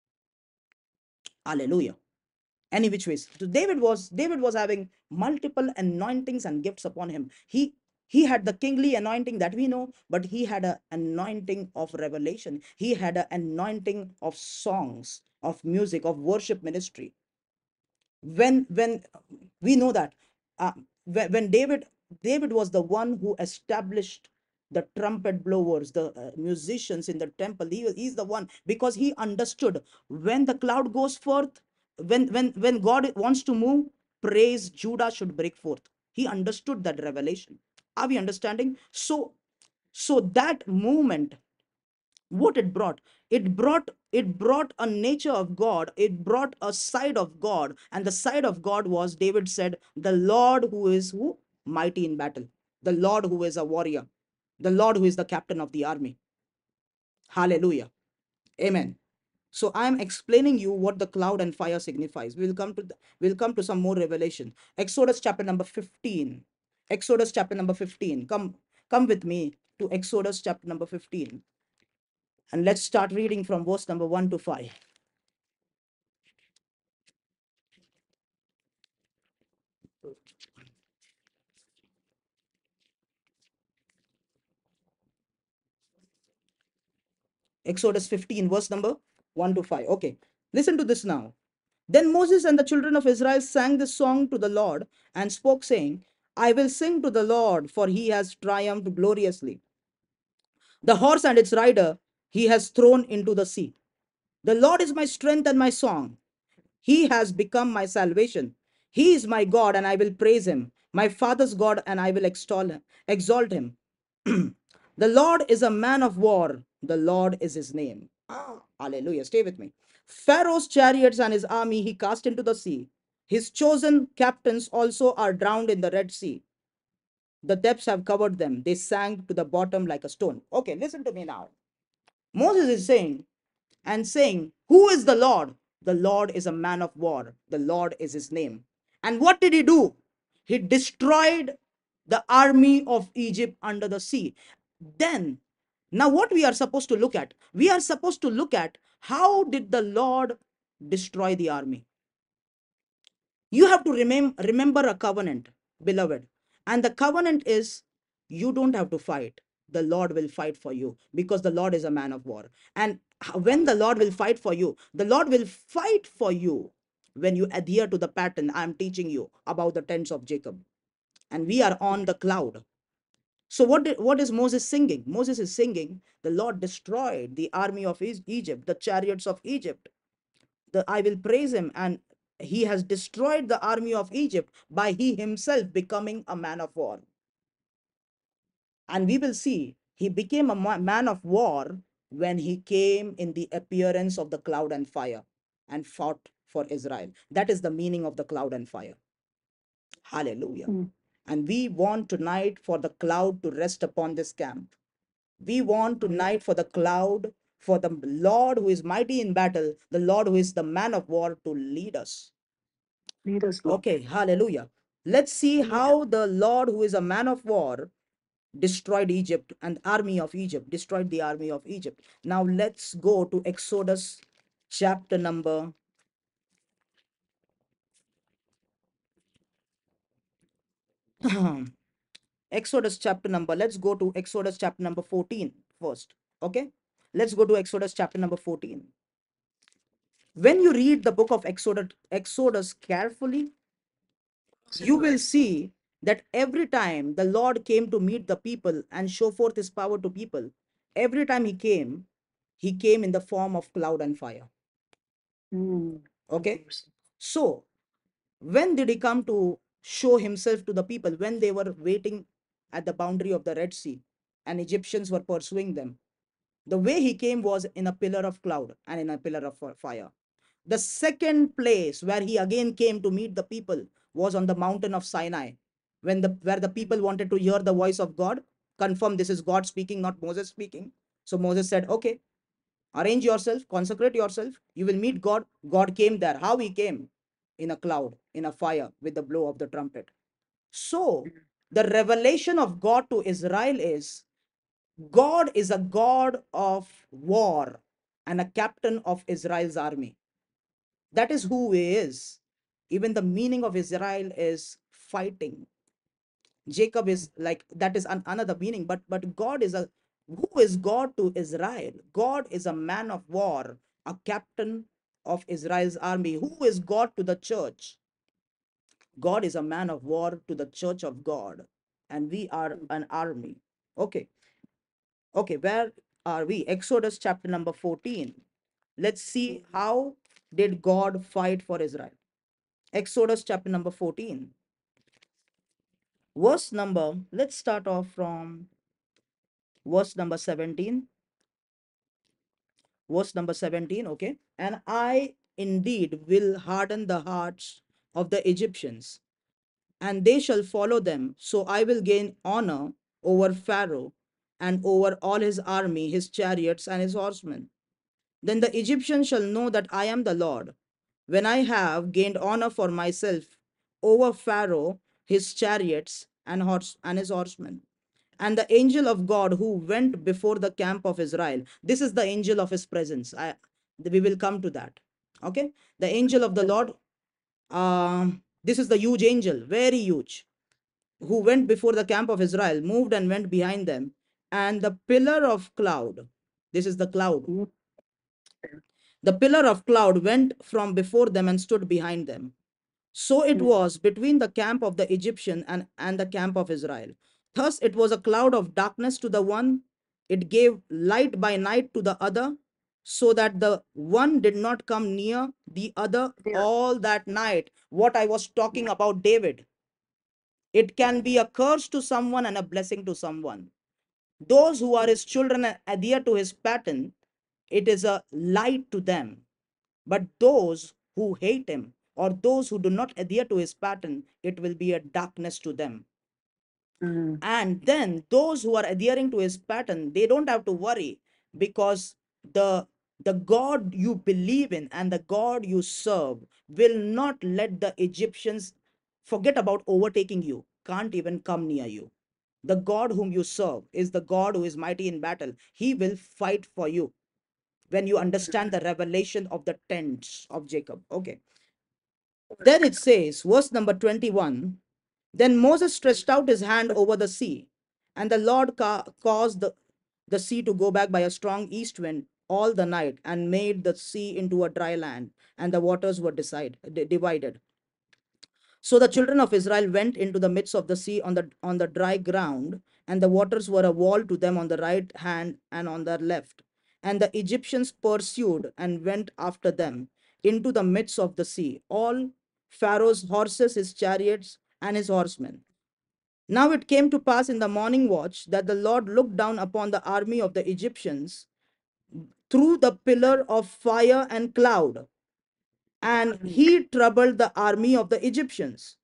Hallelujah. Any which ways. So David was David was having multiple anointings and gifts upon him. He he had the kingly anointing that we know, but he had an anointing of revelation. He had an anointing of songs, of music, of worship ministry. When when we know that uh, when, when David David was the one who established the trumpet blowers, the uh, musicians in the temple. He, he's the one, because he understood when the cloud goes forth, when when when God wants to move, praise Judah should break forth. He understood that revelation. Are we understanding? So so that movement, what it brought, it brought it brought a nature of God, it brought a side of God, and the side of God was, David said, the Lord who is who mighty in battle, the Lord who is a warrior, the Lord who is the captain of the army. Hallelujah. Amen. So I am explaining you what the cloud and fire signifies. We'll come to the, we'll come to some more revelation. Exodus chapter number fifteen. Exodus chapter number fifteen. Come come with me to Exodus chapter number fifteen. And let's start reading from verse number one to five. Exodus fifteen, verse number one to five. Okay, listen to this now. Then Moses and the children of Israel sang this song to the Lord and spoke, saying, I will sing to the Lord, for he has triumphed gloriously. The horse and its rider he has thrown into the sea. The Lord is my strength and my song. He has become my salvation. He is my God, and I will praise him, my father's God, and I will extol him, exalt him. The Lord is a man of war. The Lord is his name. Ah, hallelujah. Stay with me. Pharaoh's chariots and his army he cast into the sea. His chosen captains also are drowned in the Red Sea. The depths have covered them. They sank to the bottom like a stone. Okay, listen to me now. Moses is saying, and saying, who is the Lord? The Lord is a man of war. The Lord is his name. And what did he do? He destroyed the army of Egypt under the sea. Then, now what we are supposed to look at? We are supposed to look at how did the Lord destroy the army? You have to remem- remember a covenant, beloved. And the covenant is you don't have to fight. The Lord will fight for you because the Lord is a man of war. And when the Lord will fight for you, the Lord will fight for you when you adhere to the pattern I'm teaching you about the tents of Jacob. And we are on the cloud. So what did, what is Moses singing? Moses is singing, the Lord destroyed the army of Egypt, the chariots of Egypt. The, I will praise him, and he has destroyed the army of Egypt by he himself becoming a man of war. And we will see he became a man of war when he came in the appearance of the cloud and fire and fought for Israel. That is the meaning of the cloud and fire. Hallelujah. Mm. And we want tonight for the cloud to rest upon this camp. We want tonight for the cloud, for the Lord who is mighty in battle, the Lord who is the man of war to lead us. Lead us, Lord. Okay, hallelujah. Let's see how the Lord who is a man of war destroyed Egypt and army of Egypt, destroyed the army of Egypt. Now let's go to Exodus chapter number Exodus chapter number, let's go to Exodus chapter number fourteen first. Okay, let's go to Exodus chapter number fourteen. When you read the book of Exodus, Exodus carefully, you will see that every time the Lord came to meet the people and show forth his power to people, every time he came, he came in the form of cloud and fire. Mm. Okay. So when did he come to show himself to the people? When they were waiting at the boundary of the Red Sea and Egyptians were pursuing them. The way he came was in a pillar of cloud and in a pillar of fire. The second place where he again came to meet the people was on the mountain of Sinai, when the where the people wanted to hear the voice of God, confirm this is God speaking, not Moses speaking. So Moses said, okay, arrange yourself, consecrate yourself, you will meet God. God came there. How he came? In a cloud, in a fire, with the blow of the trumpet. So the revelation of God to Israel is God is a God of war and a captain of Israel's army. That is who he is. Even the meaning of Israel is fighting. Jacob is like, that is an, another meaning, but but God is a, who is God to Israel? God is a man of war, a captain of Israel's army. Who is God to the church? God is a man of war to the church of God, and we are an army. Okay, okay, where are we? Exodus chapter number fourteen. Let's see how did God fight for Israel. Exodus chapter number fourteen. Verse number, let's start off from verse number seventeen. Verse number seventeen, okay. And I indeed will harden the hearts of the Egyptians, and they shall follow them. So I will gain honor over Pharaoh and over all his army, his chariots, and his horsemen. Then the Egyptians shall know that I am the Lord, when I have gained honor for myself over Pharaoh, his chariots, and horse and his horsemen. And the angel of God who went before the camp of Israel. This is the angel of his presence. I, we will come to that. Okay. The angel of the Lord. Um, this is the huge angel, very huge, who went before the camp of Israel, moved and went behind them. And the pillar of cloud. This is the cloud. The pillar of cloud went from before them and stood behind them. So it was between the camp of the Egyptian and, and the camp of Israel. Thus it was a cloud of darkness to the one, it gave light by night to the other, so that the one did not come near the other all that night. What I was talking about, David. It can be a curse to someone and a blessing to someone. Those who are his children and adhere to his pattern, it is a light to them. But those who hate him or those who do not adhere to his pattern, it will be a darkness to them. Mm. And then those who are adhering to his pattern, they don't have to worry, because the the God you believe in and the God you serve will not let the Egyptians forget about overtaking you, can't even come near you. The God whom you serve is the God who is mighty in battle. He will fight for you when you understand the revelation of the tents of Jacob. Okay. Then it says, verse number twenty-one, then Moses stretched out his hand over the sea, and the Lord ca- caused the, the sea to go back by a strong east wind all the night, and made the sea into a dry land, and the waters were decide, di- divided. So the children of Israel went into the midst of the sea on the on the dry ground, and the waters were a wall to them on the right hand and on their left. And the Egyptians pursued and went after them into the midst of the sea, all Pharaoh's horses, his chariots, and his horsemen. Now it came to pass in the morning watch that the Lord looked down upon the army of the Egyptians through the pillar of fire and cloud, and he troubled the army of the Egyptians.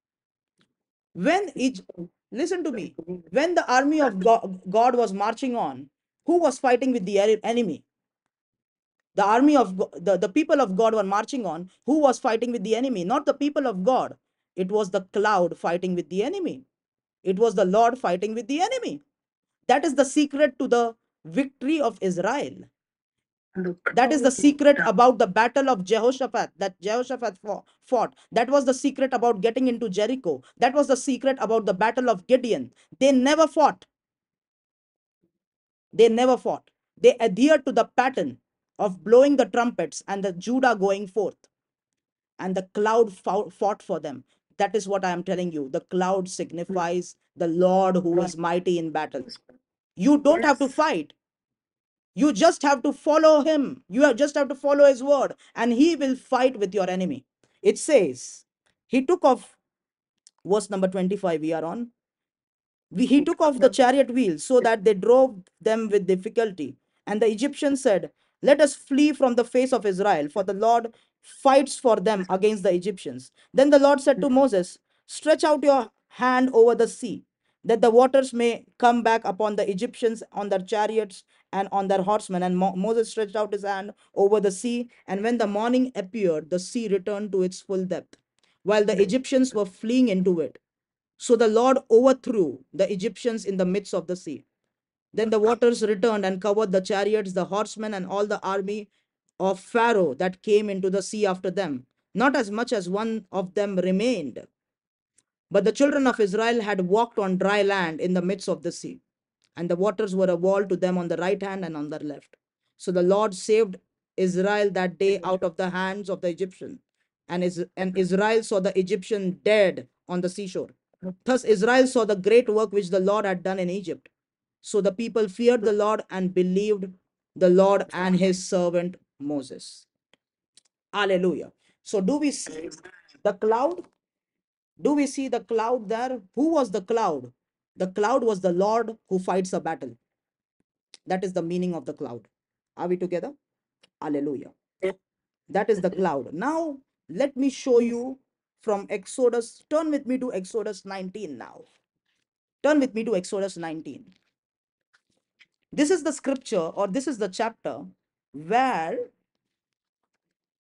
When each, listen to me, when the army of God, God was marching on, who was fighting with the enemy? The army of God, the, the people of God were marching on. Who was fighting with the enemy? Not the people of God. It was the cloud fighting with the enemy. It was the Lord fighting with the enemy. That is the secret to the victory of Israel. That is the secret about the battle of Jehoshaphat that Jehoshaphat fought. That was the secret about getting into Jericho. That was the secret about the battle of Gideon. They never fought. They never fought. They adhered to the pattern of blowing the trumpets and the Judah going forth. And the cloud fought for them. That is what I am telling you. The cloud signifies the Lord who is mighty in battle. You don't have to fight. You just have to follow him. You just have to follow his word, and he will fight with your enemy. It says, he took off, verse number twenty-five, we are on. He took off the chariot wheels so that they drove them with difficulty. And the Egyptians said, let us flee from the face of Israel, for the Lord fights for them against the Egyptians. Then the Lord said to Moses, stretch out your hand over the sea, that the waters may come back upon the Egyptians on their chariots and on their horsemen. And Mo- Moses stretched out his hand over the sea, and when the morning appeared, the sea returned to its full depth, while the Egyptians were fleeing into it. So the Lord overthrew the Egyptians in the midst of the sea. Then the waters returned and covered the chariots, the horsemen, and all the army of Pharaoh that came into the sea after them. Not as much as one of them remained. But the children of Israel had walked on dry land in the midst of the sea, and the waters were a wall to them on the right hand and on the left. So the Lord saved Israel that day out of the hands of the Egyptian, and, is, and Israel saw the Egyptian dead on the seashore. Thus Israel saw the great work which the Lord had done in Egypt. So the people feared the Lord and believed the Lord and his servant Moses. Hallelujah. So do we see the cloud? Do we see the cloud there? Who was the cloud? The cloud was the Lord who fights a battle. That is the meaning of the cloud. Are we together? Hallelujah. That is the cloud. Now, let me show you from Exodus. Turn with me to Exodus nineteen now. Turn with me to Exodus nineteen. This is the scripture, or this is the chapter where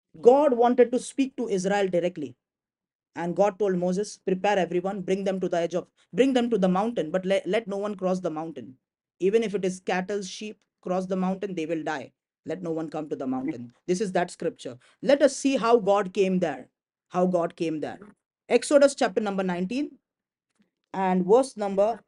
God wanted to speak to Israel directly. And God told Moses, prepare everyone, bring them to the edge of, bring them to the mountain, but let, let no one cross the mountain. Even if it is cattle, sheep, cross the mountain, they will die. Let no one come to the mountain. This is that scripture. Let us see how God came there. How God came there. Exodus chapter number nineteen and verse number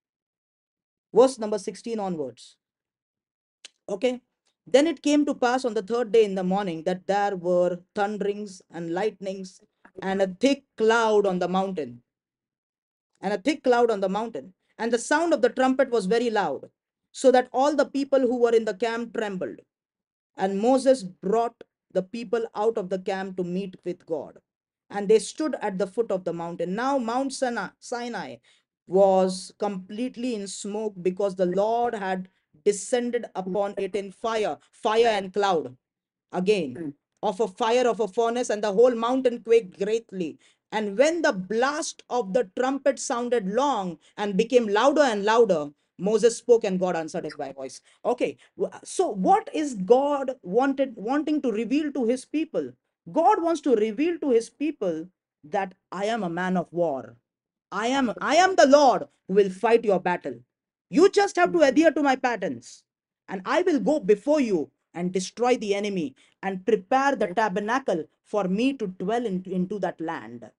verse number sixteen onwards. Okay. Then it came to pass on the third day in the morning that there were thunderings and lightnings and a thick cloud on the mountain, and a thick cloud on the mountain. And the sound of the trumpet was very loud, so that all the people who were in the camp trembled. And Moses brought the people out of the camp to meet with God. And they stood at the foot of the mountain. Now, Mount Sinai was completely in smoke because the Lord had descended upon it in fire, fire and cloud. Again, of a fire of a furnace, and the whole mountain quaked greatly. And when the blast of the trumpet sounded long and became louder and louder, Moses spoke and God answered it by voice. Okay, so what is God wanted wanting to reveal to his people? God wants to reveal to his people that I am a man of war. I am I am the Lord who will fight your battle. You just have to adhere to my patterns, and I will go before you and destroy the enemy and prepare the tabernacle for me to dwell in, into that land.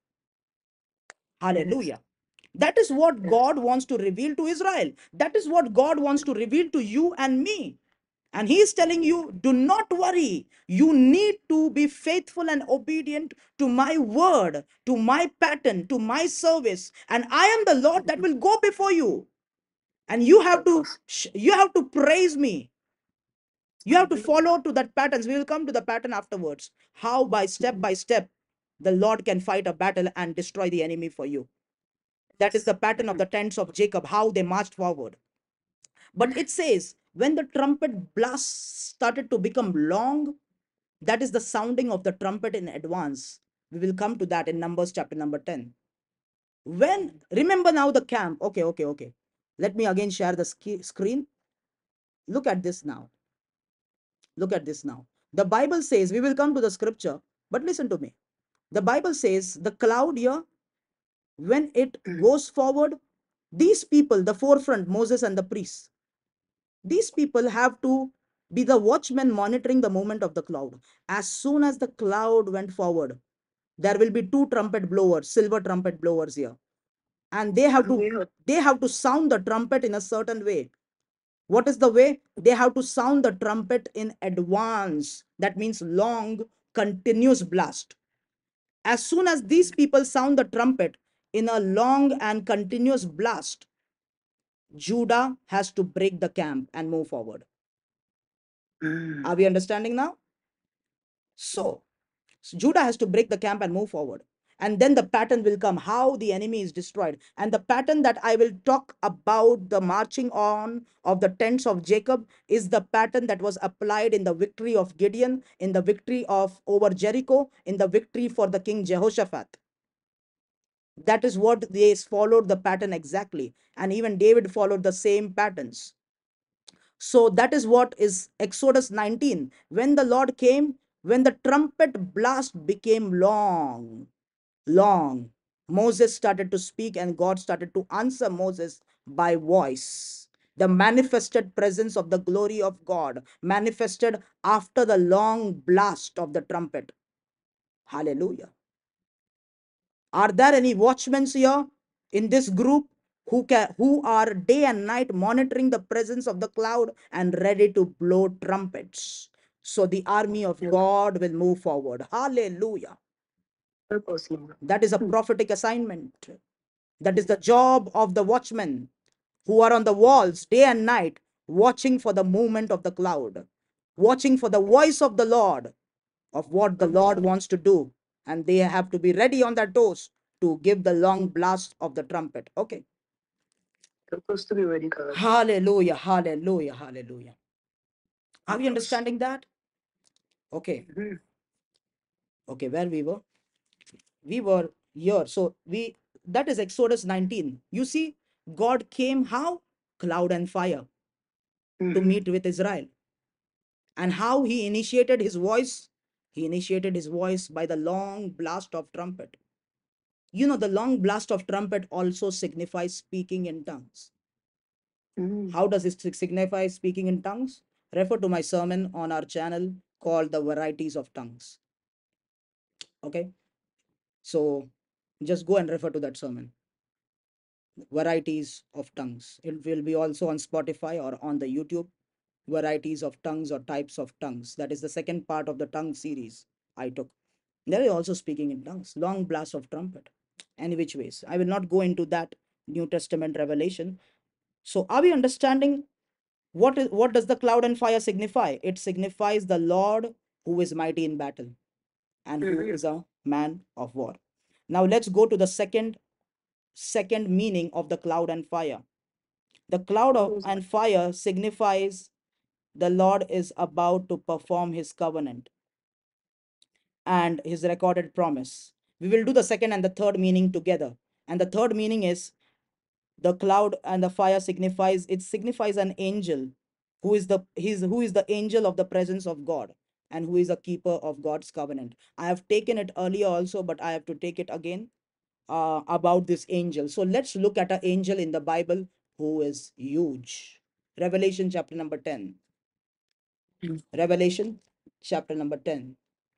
Hallelujah. That is what God wants to reveal to Israel. That is what God wants to reveal to you and me. And he is telling you, do not worry. You need to be faithful and obedient to my word, to my pattern, to my service. And I am the Lord that will go before you. And you have to you have to praise me. You have to follow to that patterns. We will come to the pattern afterwards. How by step by step the Lord can fight a battle and destroy the enemy for you. That is the pattern of the tents of Jacob, how they marched forward. But it says, when the trumpet blast started to become long, that is the sounding of the trumpet in advance. We will come to that in Numbers chapter number ten. When, remember now the camp. Okay, okay, okay. Let me again share the screen. Look at this now. Look at this now. The Bible says, we will come to the scripture, but listen to me. The Bible says the cloud here, when it goes forward, these people, the forefront, Moses and the priests, these people have to be the watchmen monitoring the movement of the cloud. As soon as the cloud went forward, there will be two trumpet blowers, silver trumpet blowers here. And they have to they have to sound the trumpet in a certain way. What is the way? They have to sound the trumpet in advance. That means long, continuous blast. As soon as these people sound the trumpet in a long and continuous blast, Judah has to break the camp and move forward. Are we understanding now? So, Judah has to break the camp and move forward. And then the pattern will come, how the enemy is destroyed. And the pattern that I will talk about, the marching on of the tents of Jacob, is the pattern that was applied in the victory of Gideon, in the victory of over Jericho, in the victory for the king Jehoshaphat. That is what they followed the pattern exactly. And even David followed the same patterns. So that is what is Exodus nineteen. When the Lord came, when the trumpet blast became long, long, Moses started to speak and God started to answer Moses by voice. The manifested presence of the glory of God manifested after the long blast of the trumpet. Hallelujah. Are there any watchmen here in this group who can who are day and night monitoring the presence of the cloud and ready to blow trumpets? So the army of God will move forward. Hallelujah. That is a prophetic assignment. That is the job of the watchmen who are on the walls day and night, watching for the movement of the cloud, watching for the voice of the Lord, of what the Lord wants to do. And they have to be ready on their toes to give the long blast of the trumpet. Okay. Supposed to be ready, God. Hallelujah, hallelujah, hallelujah. Are we understanding that? Okay. Mm-hmm. Okay, where we were? We were here. So we that is Exodus nineteen. You see, God came how? Cloud and fire. Mm-hmm. To meet with Israel. And how he initiated his voice? He initiated his voice by the long blast of trumpet. You know, the long blast of trumpet also signifies speaking in tongues. Mm. How does it signify speaking in tongues? Refer to my sermon on our channel called The Varieties of Tongues. Okay, so just go and refer to that sermon, Varieties of Tongues. It will be also on Spotify or on the YouTube, Varieties of Tongues or Types of Tongues. That is the second part of the tongue series I took. There is also speaking in tongues, long blast of trumpet. Any which ways, I will not go into that New Testament revelation. So are we understanding what is what does the cloud and fire signify? It signifies the Lord who is mighty in battle and who is a man of war. Now let's go to the second second meaning of the cloud and fire. The cloud of, and fire signifies the Lord is about to perform his covenant and his recorded promise. We will do the second and the third meaning together. And the third meaning is the cloud and the fire signifies it signifies an angel who is the he's who is the angel of the presence of God and who is a keeper of God's covenant. I have taken it earlier also, but I have to take it again uh, about this angel. So let's look at an angel in the Bible who is huge. Revelation chapter number ten. Revelation chapter number ten.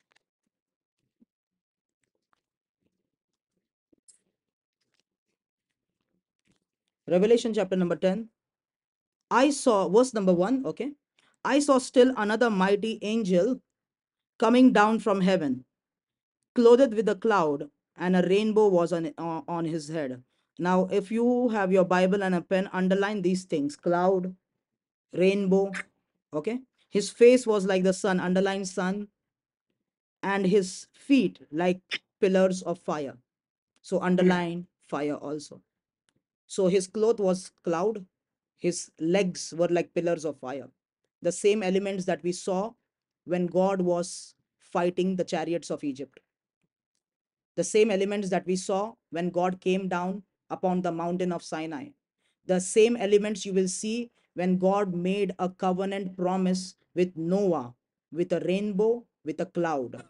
Revelation chapter number ten. I saw, verse number one, okay. I saw still another mighty angel coming down from heaven, clothed with a cloud, and a rainbow was on, uh, on his head. Now, if you have your Bible and a pen, underline these things: cloud, rainbow, okay. His face was like the sun, underline sun, and his feet like pillars of fire. So, underline fire also. So, his cloth was cloud, his legs were like pillars of fire. The same elements that we saw when God was fighting the chariots of Egypt. The same elements that we saw when God came down upon the mountain of Sinai. The same elements you will see when God made a covenant promise with Noah, with a rainbow, with a cloud,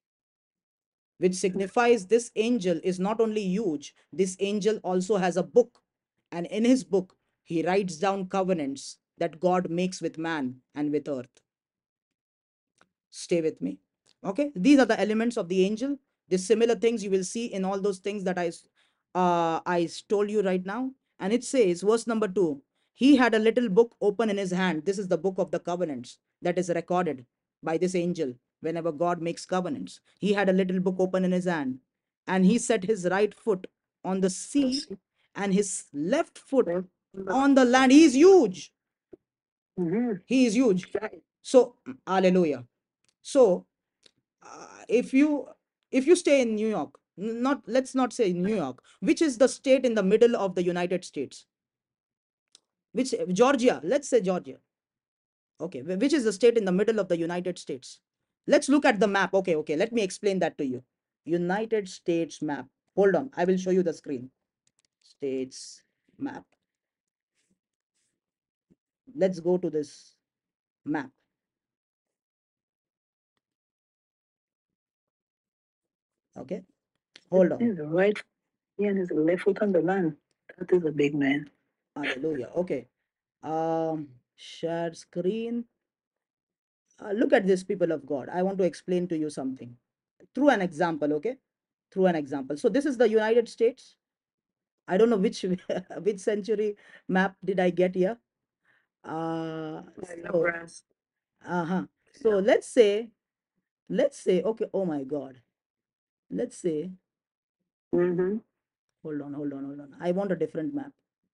which signifies this angel is not only huge, this angel also has a book. And in his book, he writes down covenants that God makes with man and with earth. Stay with me. Okay, these are the elements of the angel. The similar things you will see in all those things that I uh, I told you right now. And it says, verse number two, he had a little book open in his hand. This is the book of the covenants that is recorded by this angel whenever God makes covenants. He had a little book open in his hand, and he set his right foot on the sea and his left foot on the land. He is huge. He is huge. So, hallelujah. So, uh, if you if you stay in New York, not let's not say New York, which is the state in the middle of the United States? Which Georgia? Let's say Georgia. Okay, which is the state in the middle of the United States? Let's look at the map. Okay, okay, let me explain that to you. United States map. Hold on, I will show you the screen. States map. Let's go to this map. Okay, hold on. Right, and his left foot on the land. That is a big man. Hallelujah. Okay. Um, share screen. Uh, look at this, people of God. I want to explain to you something through an example. Okay, through an example. So this is the United States. I don't know which which century map did I get here. Uh, so, uh-huh. So let's say, let's say, okay. Oh my God. Let's say. Mm-hmm. Hold on, hold on, hold on. I want a different map.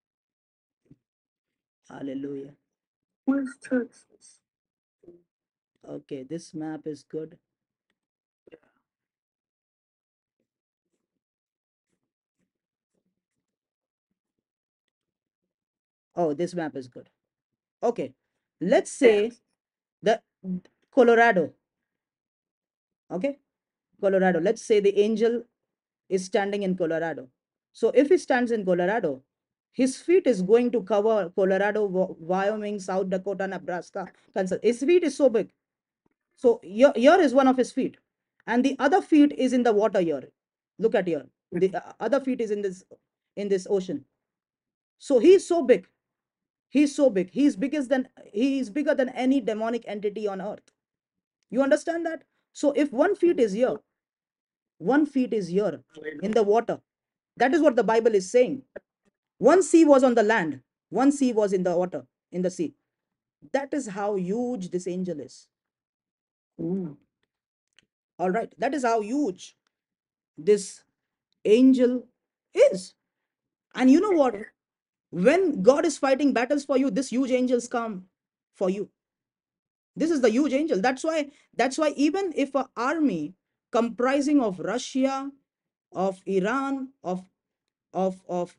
Hallelujah. Where's Texas? Okay, this map is good. Oh, this map is good. Okay, let's say the Colorado. Okay, Colorado. Let's say the angel is standing in Colorado. So if he stands in Colorado, his feet is going to cover Colorado, Wyoming, South Dakota, Nebraska, Kansas. His feet is so big. So here, here is one of his feet. and the other feet is in the water here. Look at here. The uh, other feet is in this in this ocean. So he's so big. He's so big. He's biggest than he is bigger than any demonic entity on earth. You understand that? So if one feet is here, one feet is here in the water. That is what the Bible is saying. One sea was on the land, one sea was in the water, in the sea. That is how huge this angel is. Mm. All right. That is how huge this angel is. And you know what? When God is fighting battles for you, this huge angels come for you. This is the huge angel. That's why, that's why even if an army comprising of Russia, of Iran, of of of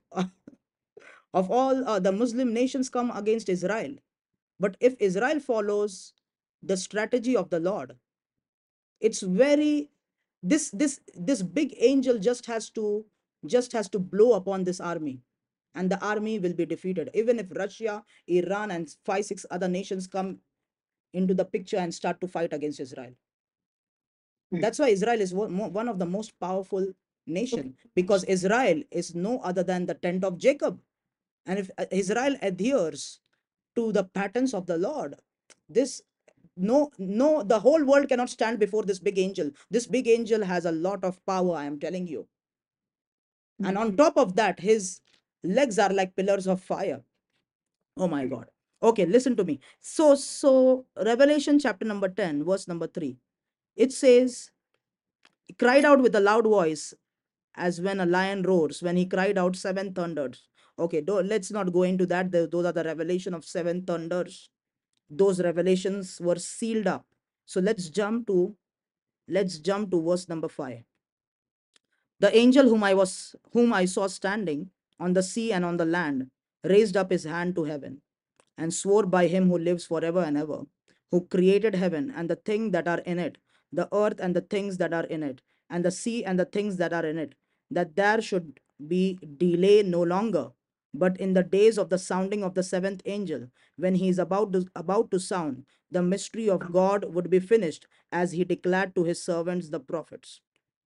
of all uh, the Muslim nations come against Israel, but if Israel follows the strategy of the Lord, it's very this this this big angel just has to just has to blow upon this army, and the army will be defeated. Even if Russia, Iran, and five six other nations come into the picture and start to fight against Israel. That's why Israel is one of the most powerful nation, because Israel is no other than the tent of Jacob. And if uh, Israel adheres to the patterns of the Lord, this no no the whole world cannot stand before this big angel. This big angel has a lot of power, I am telling you. And on top of that, his legs are like pillars of fire. Oh my God. Okay, listen to me. So so Revelation chapter number ten, verse number three. It says, he cried out with a loud voice, as when a lion roars. When he cried out, seven thunders. Okay, don't, let's not go into that. The- those are the revelation of seven thunders. Those revelations were sealed up. So let's jump to let's jump to verse number five. The angel whom I was whom I saw standing on the sea and on the land raised up his hand to heaven and swore by him who lives forever and ever, who created heaven and the things that are in it, the earth and the things that are in it, and the sea and the things that are in it, that there should be delay no longer, but in the days of the sounding of the seventh angel, when he is about to, about to sound, the mystery of God would be finished, as he declared to his servants the prophets.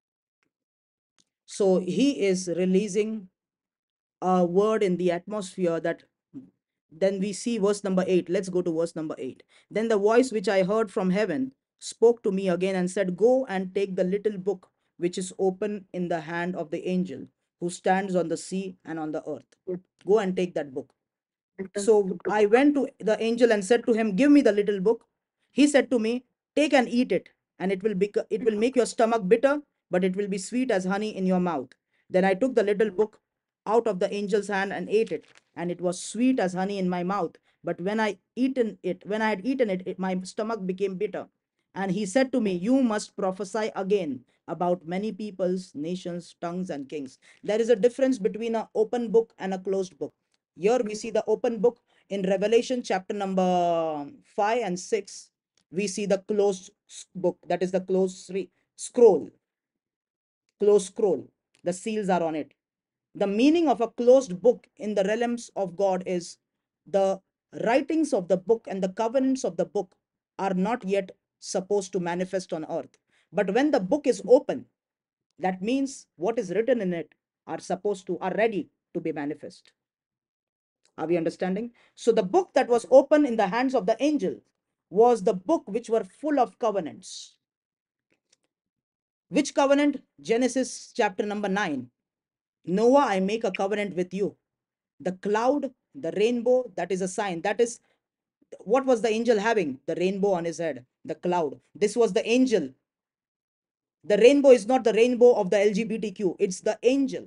So he is releasing a word in the atmosphere that then we see verse number eight. Let's go to verse number eight. Then the voice which I heard from heaven spoke to me again and said, go and take the little book which is open in the hand of the angel who stands on the sea and on the earth. Go and take that book. So I went to the angel and said to him, give me the little book. He said to me, take and eat it, and it will be it will make your stomach bitter, but it will be sweet as honey in your mouth. Then I took the little book out of the angel's hand and ate it, and it was sweet as honey in my mouth. But when I eaten it, when I had eaten it, it my stomach became bitter. And he said to me, you must prophesy again about many peoples, nations, tongues, and kings. There is a difference between an open book and a closed book. Here we see the open book. In Revelation chapter number five and six, we see the closed book, that is the closed scroll. Closed scroll. The seals are on it. The meaning of a closed book in the realms of God is the writings of the book and the covenants of the book are not yet supposed to manifest on earth. But when the book is open, that means what is written in it are supposed to, are ready to be manifest. Are we understanding? So the book that was open in the hands of the angel was the book which were full of covenants. Which covenant? Genesis chapter number nine. Noah, I make a covenant with you. The cloud, the rainbow, that is a sign. That is, what was the angel having? The rainbow on his head, the cloud. This was the angel. The rainbow is not the rainbow of the L G B T Q. It's the angel.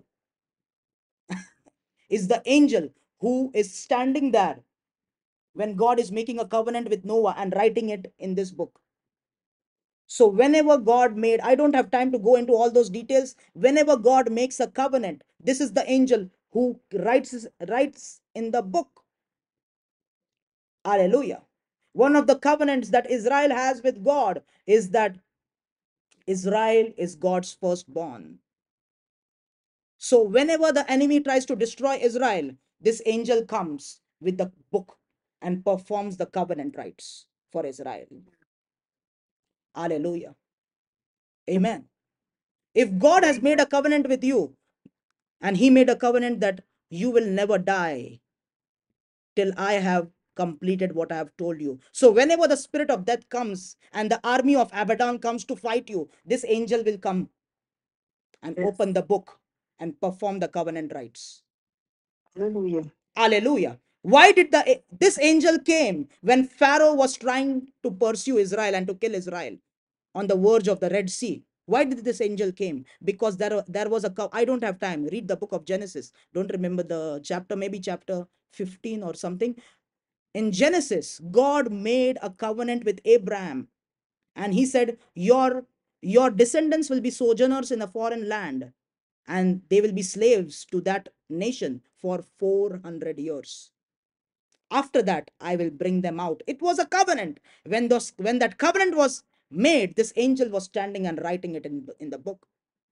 It's the angel who is standing there when God is making a covenant with Noah and writing it in this book. So whenever God made, I don't have time to go into all those details. Whenever God makes a covenant, this is the angel who writes, writes in the book. Hallelujah. One of the covenants that Israel has with God is that Israel is God's firstborn. So whenever the enemy tries to destroy Israel, this angel comes with the book and performs the covenant rites for Israel. Hallelujah. Amen. If God has made a covenant with you, and he made a covenant that you will never die till I have completed what I have told you. So whenever the spirit of death comes and the army of Abaddon comes to fight you, this angel will come and Yes. open the book and perform the covenant rites. Hallelujah. Hallelujah. Why did the this angel came when Pharaoh was trying to pursue Israel and to kill Israel on the verge of the Red Sea? Why did this angel came? Because there, there was a cow. I don't have time. Read the book of Genesis. Don't remember the chapter, maybe chapter fifteen or something. In Genesis, God made a covenant with Abraham, and he said, Your your descendants will be sojourners in a foreign land, and they will be slaves to that nation for four hundred years. After that, I will bring them out. It was a covenant. When those when that covenant was made, this angel was standing and writing it in, in the book.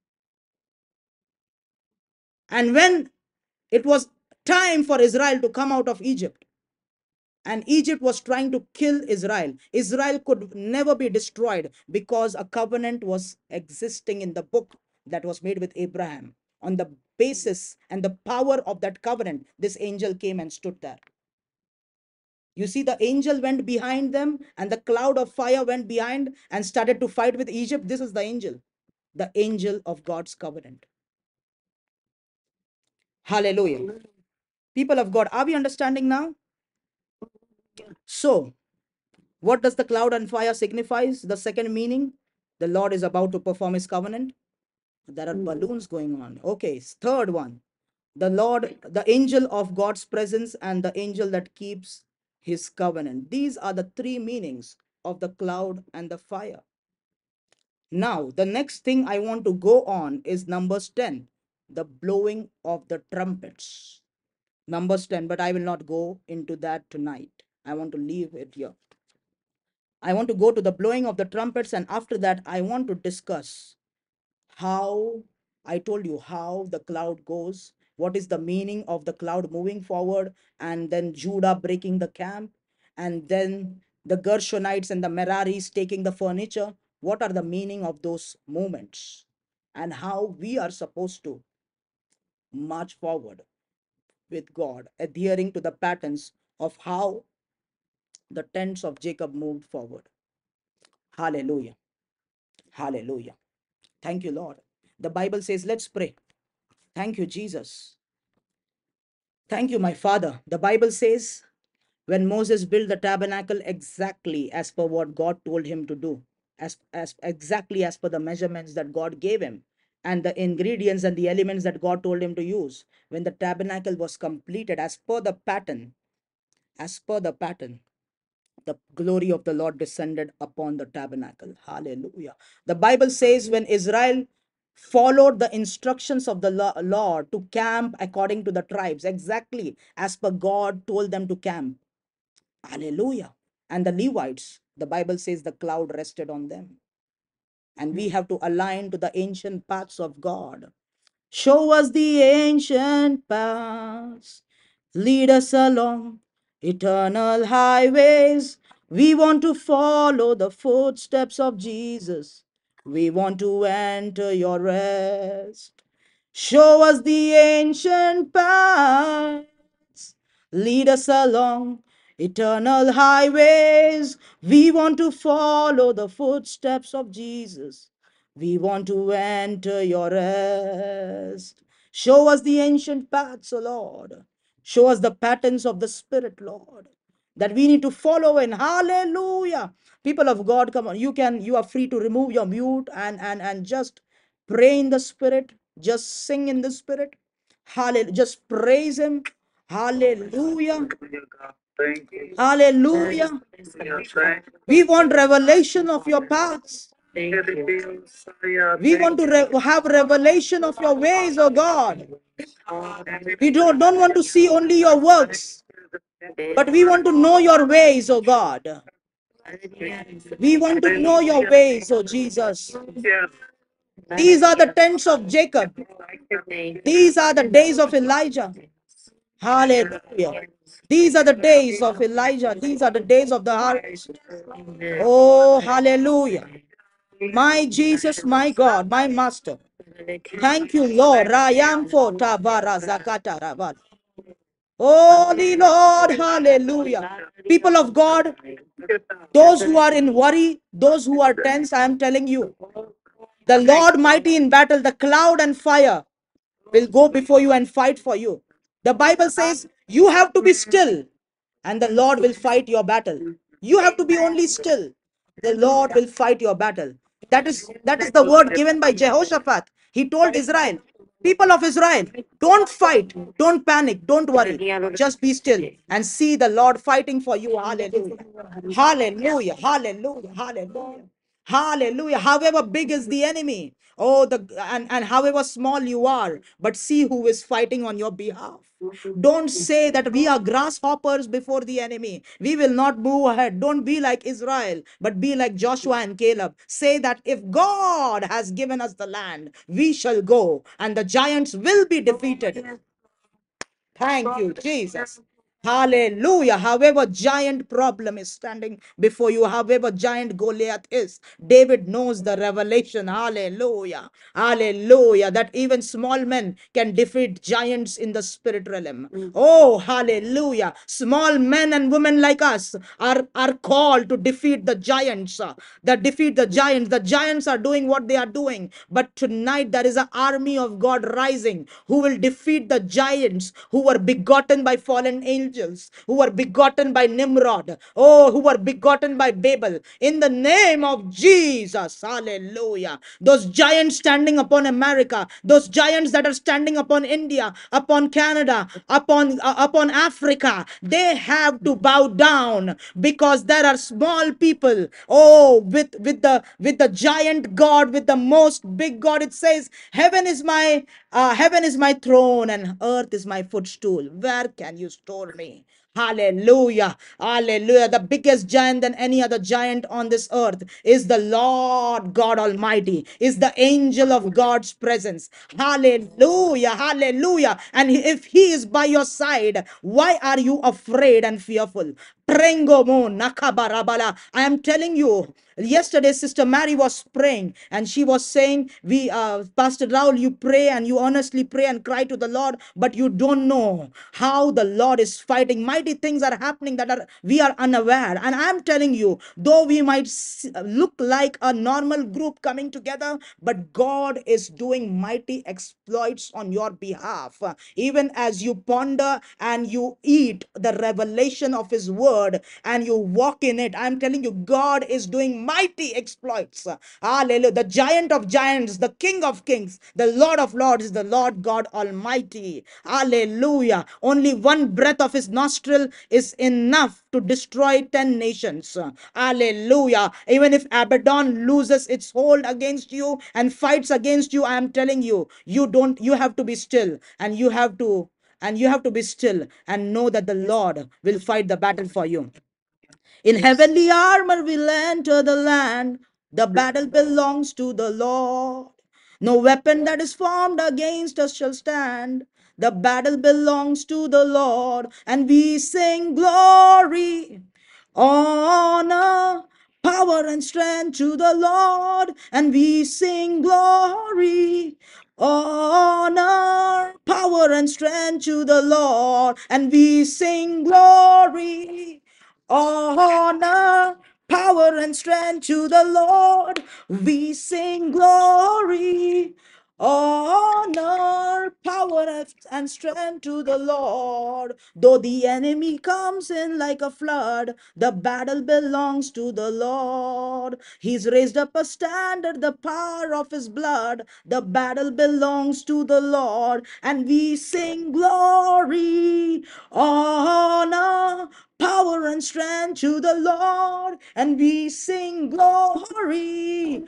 And when it was time for Israel to come out of Egypt, and Egypt was trying to kill Israel, Israel could never be destroyed because a covenant was existing in the book that was made with Abraham. On the basis and the power of that covenant, this angel came and stood there. You see, the angel went behind them, and the cloud of fire went behind and started to fight with Egypt. This is the angel, the angel of God's covenant. Hallelujah. People of God, are we understanding now? So, what does the cloud and fire signifies? The second meaning, the Lord is about to perform his covenant. There are balloons going on. Okay, third one, the Lord, the angel of God's presence, and the angel that keeps his covenant. These are the three meanings of the cloud and the fire. Now, the next thing I want to go on is Numbers ten, the blowing of the trumpets. Numbers ten, but I will not go into that tonight. I want to leave it here. I want to go to the blowing of the trumpets, and after that, I want to discuss how I told you how the cloud goes, what is the meaning of the cloud moving forward, and then Judah breaking the camp, and then the Gershonites and the Meraris taking the furniture. What are the meaning of those moments, and how we are supposed to march forward with God, adhering to the patterns of how the tents of Jacob moved forward. Hallelujah. Hallelujah. Thank you, Lord. The Bible says, let's pray. Thank you, Jesus. Thank you, my Father. The Bible says, when Moses built the tabernacle exactly as per what God told him to do, as, as exactly as per the measurements that God gave him, and the ingredients and the elements that God told him to use, when the tabernacle was completed as per the pattern, as per the pattern, the glory of the Lord descended upon the tabernacle. Hallelujah. The Bible says when Israel followed the instructions of the Lord to camp according to the tribes, exactly as per God told them to camp. Hallelujah. And the Levites, the Bible says the cloud rested on them. And we have to align to the ancient paths of God. Show us the ancient paths. Lead us along eternal highways. We want to follow the footsteps of Jesus. We want to enter your rest. Show us the ancient paths. Lead us along eternal highways. We want to follow the footsteps of Jesus. We want to enter your rest. Show us the ancient paths, O Lord. Show us the patterns of the Spirit, Lord, that we need to follow in. Hallelujah. People of God, come on. You can, you are free to remove your mute and and and just pray in the Spirit. Just sing in the Spirit. Hallelujah. Just praise Him. Hallelujah. Hallelujah. We want revelation of your paths. We want to re- have revelation of your ways, oh God. We don't, don't want to see only your works, but we want to know your ways, oh God. We want to know your ways, oh Jesus. These are the tents of Jacob. These are the days of Elijah. Hallelujah. These are the days of Elijah. These are the days of the harvest. Oh, hallelujah. My Jesus, my God, my Master. Thank you, Lord. Rayam for Tabara Zakata Rabat. Holy Lord, hallelujah. People of God, those who are in worry, those who are tense, I am telling you, the Lord mighty in battle, the cloud and fire will go before you and fight for you. The Bible says you have to be still and the Lord will fight your battle. You have to be only still. The Lord will fight your battle. That is that is the word given by Jehoshaphat. He told Israel, people of Israel, don't fight, don't panic, don't worry. Just be still and see the Lord fighting for you. Hallelujah. Hallelujah. Hallelujah. Hallelujah. Hallelujah. However big is the enemy, oh, the and, and however small you are, but see who is fighting on your behalf. Don't say that we are grasshoppers before the enemy. We will not move ahead. Don't be like Israel, but be like Joshua and Caleb. Say that if God has given us the land, we shall go, and the giants will be defeated. Thank you, Jesus. Hallelujah. However, giant problem is standing before you, however, giant Goliath is, David knows the revelation. Hallelujah. Hallelujah. That even small men can defeat giants in the spirit realm. Oh, hallelujah. Small men and women like us are, are called to defeat the giants. uh, That defeat the giants. The giants are doing what they are doing. But tonight there is an army of God rising who will defeat the giants who were begotten by fallen angels, who were begotten by Nimrod, oh, who were begotten by Babel. In the name of Jesus, hallelujah. Those giants standing upon America, those giants that are standing upon India, upon Canada, upon uh, upon Africa, they have to bow down because there are small people. Oh, with with the with the giant God, with the most big God. It says, "Heaven is my uh, heaven is my throne, and earth is my footstool. Where can you store me?" Hallelujah. Hallelujah. The biggest giant than any other giant on this earth is the Lord God Almighty, is the angel of God's presence. Hallelujah. Hallelujah. And if he is by your side, why are you afraid and fearful? Prengomo nakabarabala. I am telling you, yesterday Sister Mary was praying and she was saying, we uh, Pastor Raul, you pray and you honestly pray and cry to the Lord, but you don't know how the Lord is fighting. Mighty things are happening that are we are unaware. And I'm telling you, though we might s- look like a normal group coming together, but God is doing mighty exploits on your behalf. Uh, even as you ponder and you eat the revelation of his word and you walk in it, I'm telling you, God is doing mighty exploits. Hallelujah. The giant of giants, the King of kings, the Lord of lords is the Lord God Almighty. Hallelujah. Only one breath of his nostril is enough to destroy ten nations. Hallelujah. Even if Abaddon loses its hold against you and fights against you, I am telling you, you don't, you have to be still and you have to and you have to be still and know that the Lord will fight the battle for you. In heavenly armor we'll enter the land. The battle belongs to the Lord. No weapon that is formed against us shall stand. The battle belongs to the Lord, and we sing glory, honor, power, and strength to the Lord, and we sing glory, honor, power, and strength to the Lord, and we sing glory, honor, power, and strength to the Lord. We sing glory, honor, power, and strength to the Lord. Though the enemy comes in like a flood, the battle belongs to the Lord. He's raised up a standard, the power of his blood. The battle belongs to the Lord, and we sing glory, honor, power, and strength to the Lord, and we sing glory,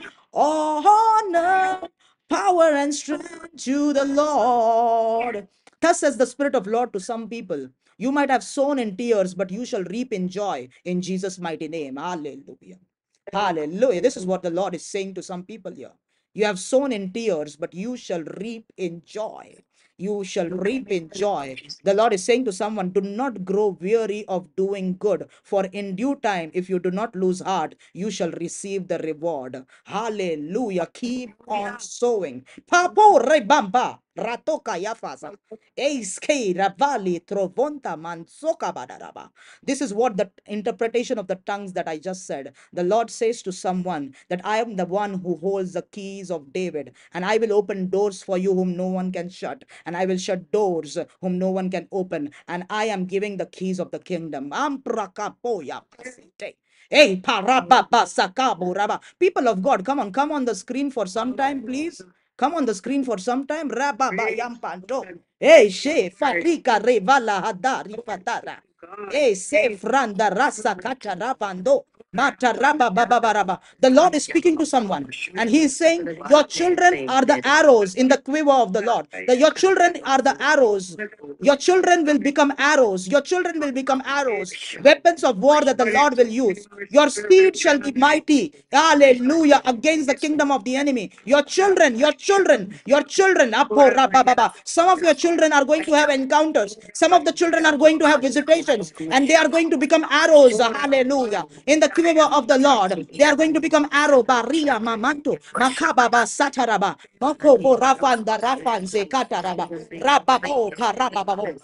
honor, power, and strength to the Lord. Thus says the Spirit of Lord to some people. You might have sown in tears, but you shall reap in joy in Jesus' mighty name. Hallelujah. Hallelujah. This is what the Lord is saying to some people here. You have sown in tears, but you shall reap in joy. You shall reap in joy. The Lord is saying to someone, do not grow weary of doing good, for in due time, if you do not lose heart, you shall receive the reward. Hallelujah. Keep on sowing. Papo rebamba. Ratoka yafasa. Eiske ravali trovonta mansoka badaraba. This is what the interpretation of the tongues that I just said. The Lord says to someone that I am the one who holds the keys of David, and I will open doors for you whom no one can shut, and I will shut doors whom no one can open, and I am giving the keys of the kingdom. Amprakapoya pasite. Hey, parababa sakabo raba. People of God, come on, come on the screen for some time, please. Come on the screen for some time. Rababa yampanto. Hey, she fatika revala hadari fatara. Hey, se franda rasa kata rabando. Mata raba baba baraba. The Lord is speaking to someone, and He is saying, your children are the arrows in the quiver of the Lord. That your children are the arrows. Your children will become arrows. Your children will become arrows, weapons of war that the Lord will use. Your speed shall be mighty. Hallelujah. Against the kingdom of the enemy. Your children, your children, your children. Apo rabababa. Some of your children are going to have encounters. Some of the children are going to have visitations, and they are going to become arrows. Hallelujah. In the quiver of the Lord, they are going to become arrow. Baria mamanto. Makababa sataraba. Mako bo rafanda rafanze kataraba. Rababo karababo.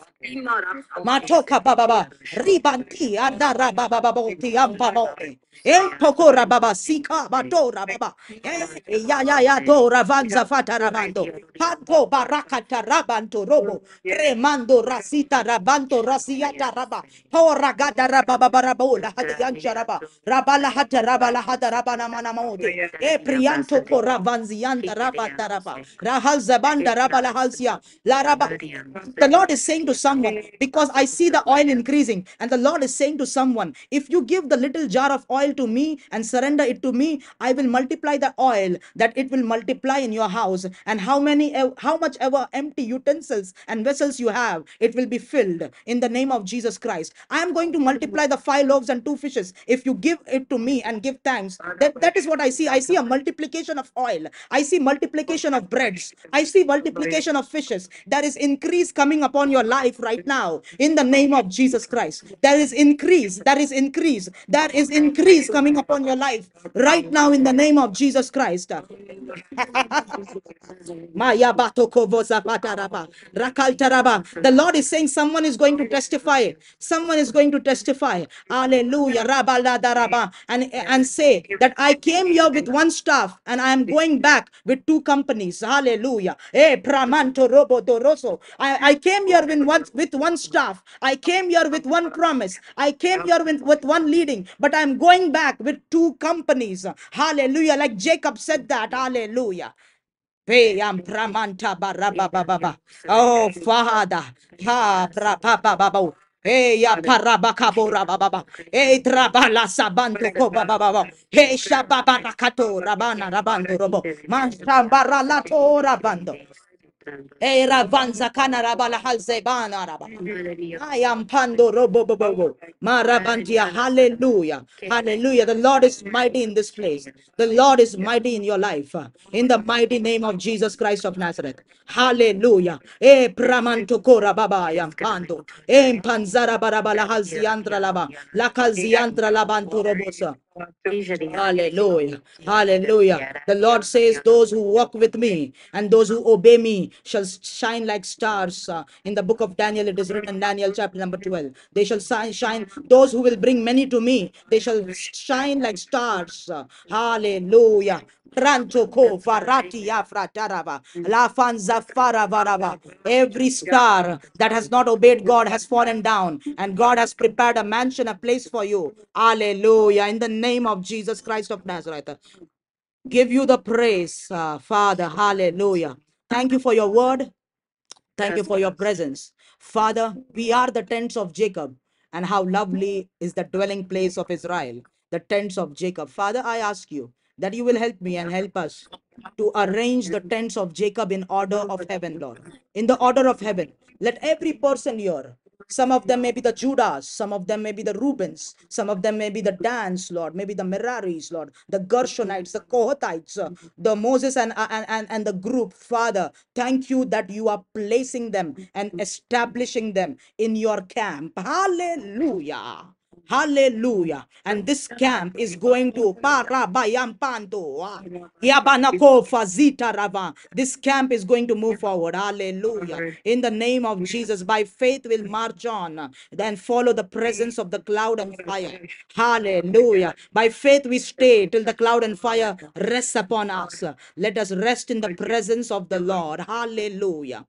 Matoka bababa, ribanti andara bababa ti ampamo. El pokora baba sika batora baba. Eh, ya ya ya dora vanza fata rabando. Panto barakata rabanto robo. Remando rasita rabanto rasiata raba. Pora gada rababa barabola hadiancha raba. Rabala hata rabala hata rabana manamode. E prianto kora vanzianta rabata raba. Rahal zabanda rabala halsia. La raba. The Lord is saying to someone, because I see the oil increasing, and the Lord is saying to someone, if you give the little jar of oil to me and surrender it to me, I will multiply the oil, that it will multiply in your house, and how many ev- how much ever empty utensils and vessels you have, it will be filled in the name of Jesus Christ. I am going to multiply the five loaves and two fishes if you give it to me and give thanks. That, that is what I see. I see a multiplication of oil. I see multiplication of breads. I see multiplication of fishes. There is increase coming upon your life right now in the name of Jesus Christ. There is increase. There is increase. There is increase coming upon your life right now in the name of Jesus Christ. Maya batoko voza pataraba, rakaltaraba. The Lord is saying someone is going to testify. Someone is going to testify. Hallelujah. Rabaladaraba. And, and say that I came here with one staff and I am going back with two companies. Hallelujah. Eh, pramanto robo doroso. I, I came here with one, with one staff. I came here with one promise. I came here with, with one leading, but I'm going back with two companies. Hallelujah. Like Jacob said that. Hallelujah. Peyam pramanta baraba baba. Oh Father, ha prapapa baba. Hey ya parabakabora baba. Hey trabala sabanto ko baba. Hey shababa rakato rabana rabando robo. Mashambara lato rabando. Hey ravanza kana rabala halzebana raba. I am pando robo bobo bobo. Marabantia. Hallelujah. Hallelujah. The Lord is mighty in this place. The Lord is mighty in your life. uh, In the mighty name of Jesus Christ of Nazareth. Hallelujah. E pramanto kora baba yam pando. E panzara barabala halziantra laba. La calziantra labanto robosa. Hallelujah. Hallelujah. The Lord says, those who walk with me and those who obey me shall shine like stars. Uh, in the book of Daniel, it is written in Daniel chapter number twelve. They shall shine, shine. Those who will bring many to me, they shall shine like stars. Uh, hallelujah. Ranto ko farati afratarava. La fanza faravarava. Every star that has not obeyed God has fallen down, and God has prepared a mansion, a place for you. Hallelujah. In the name of Jesus Christ of Nazareth. Give you the praise, uh, Father. Hallelujah. Thank you for your word. Thank you for your presence. Father, we are the tents of Jacob, and how lovely is the dwelling place of Israel, the tents of Jacob. Father, I ask you that you will help me and help us to arrange the tents of Jacob in order of heaven, Lord. In the order of heaven. Let every person here Some of them may be the Judas, some of them may be the Reubens, some of them may be the Dans, Lord, maybe the Meraris, Lord, the Gershonites, the Kohathites, uh, the Moses and, and, and, and the group. Father, thank you that you are placing them and establishing them in your camp. Hallelujah. Hallelujah. And this camp is going to Parabayampanto. ah, Yabanako Fazita Rava. This camp is going to move forward. Hallelujah. In the name of Jesus, by faith we'll march on. Then follow the presence of the cloud and fire. Hallelujah. By faith we stay till the cloud and fire rests upon us. Let us rest in the presence of the Lord. Hallelujah.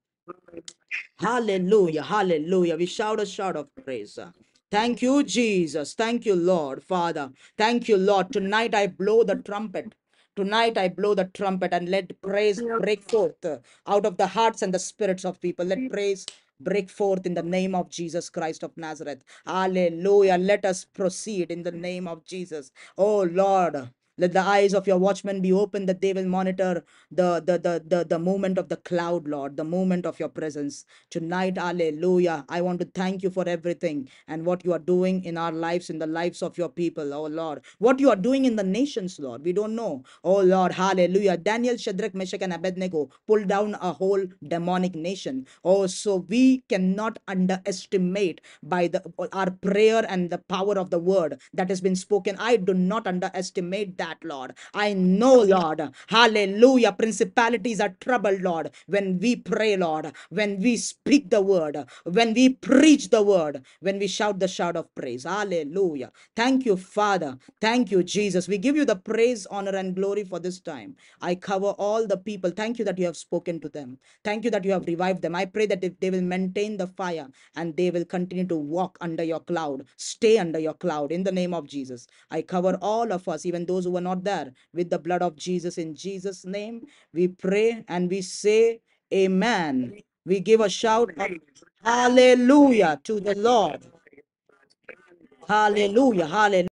Hallelujah. Hallelujah. We shout a shout of praise. Thank you, Jesus. Thank you, Lord, Father. Thank you, Lord. Tonight I blow the trumpet. Tonight I blow the trumpet and let praise break forth uh, out of the hearts and the spirits of people. Let praise break forth in the name of Jesus Christ of Nazareth. Hallelujah. Let us proceed in the name of Jesus. Oh Lord. Let the eyes of your watchmen be open that they will monitor the, the, the, the, the movement of the cloud, Lord, the movement of your presence. Tonight, hallelujah. I want to thank you for everything and what you are doing in our lives, in the lives of your people, oh Lord. What you are doing in the nations, Lord. We don't know. Oh Lord, hallelujah. Daniel, Shadrach, Meshach, and Abednego pulled down a whole demonic nation. Oh, so we cannot underestimate by the our prayer and the power of the word that has been spoken. I do not underestimate that, Lord. I know, Lord, hallelujah, principalities are troubled, Lord, when we pray, Lord, when we speak the word, when we preach the word, when we shout the shout of praise. Hallelujah. Thank you, Father. Thank you, Jesus. We give you the praise, honor, and glory for this time. I cover all the people. Thank you that you have spoken to them. Thank you that you have revived them. I pray that if they will maintain the fire and they will continue to walk under your cloud, stay under your cloud in the name of Jesus. I cover all of us, even those who were not there, with the blood of Jesus. In Jesus' name, we pray and we say, Amen. We give a shout of hallelujah to the Lord. Hallelujah. Hallelujah.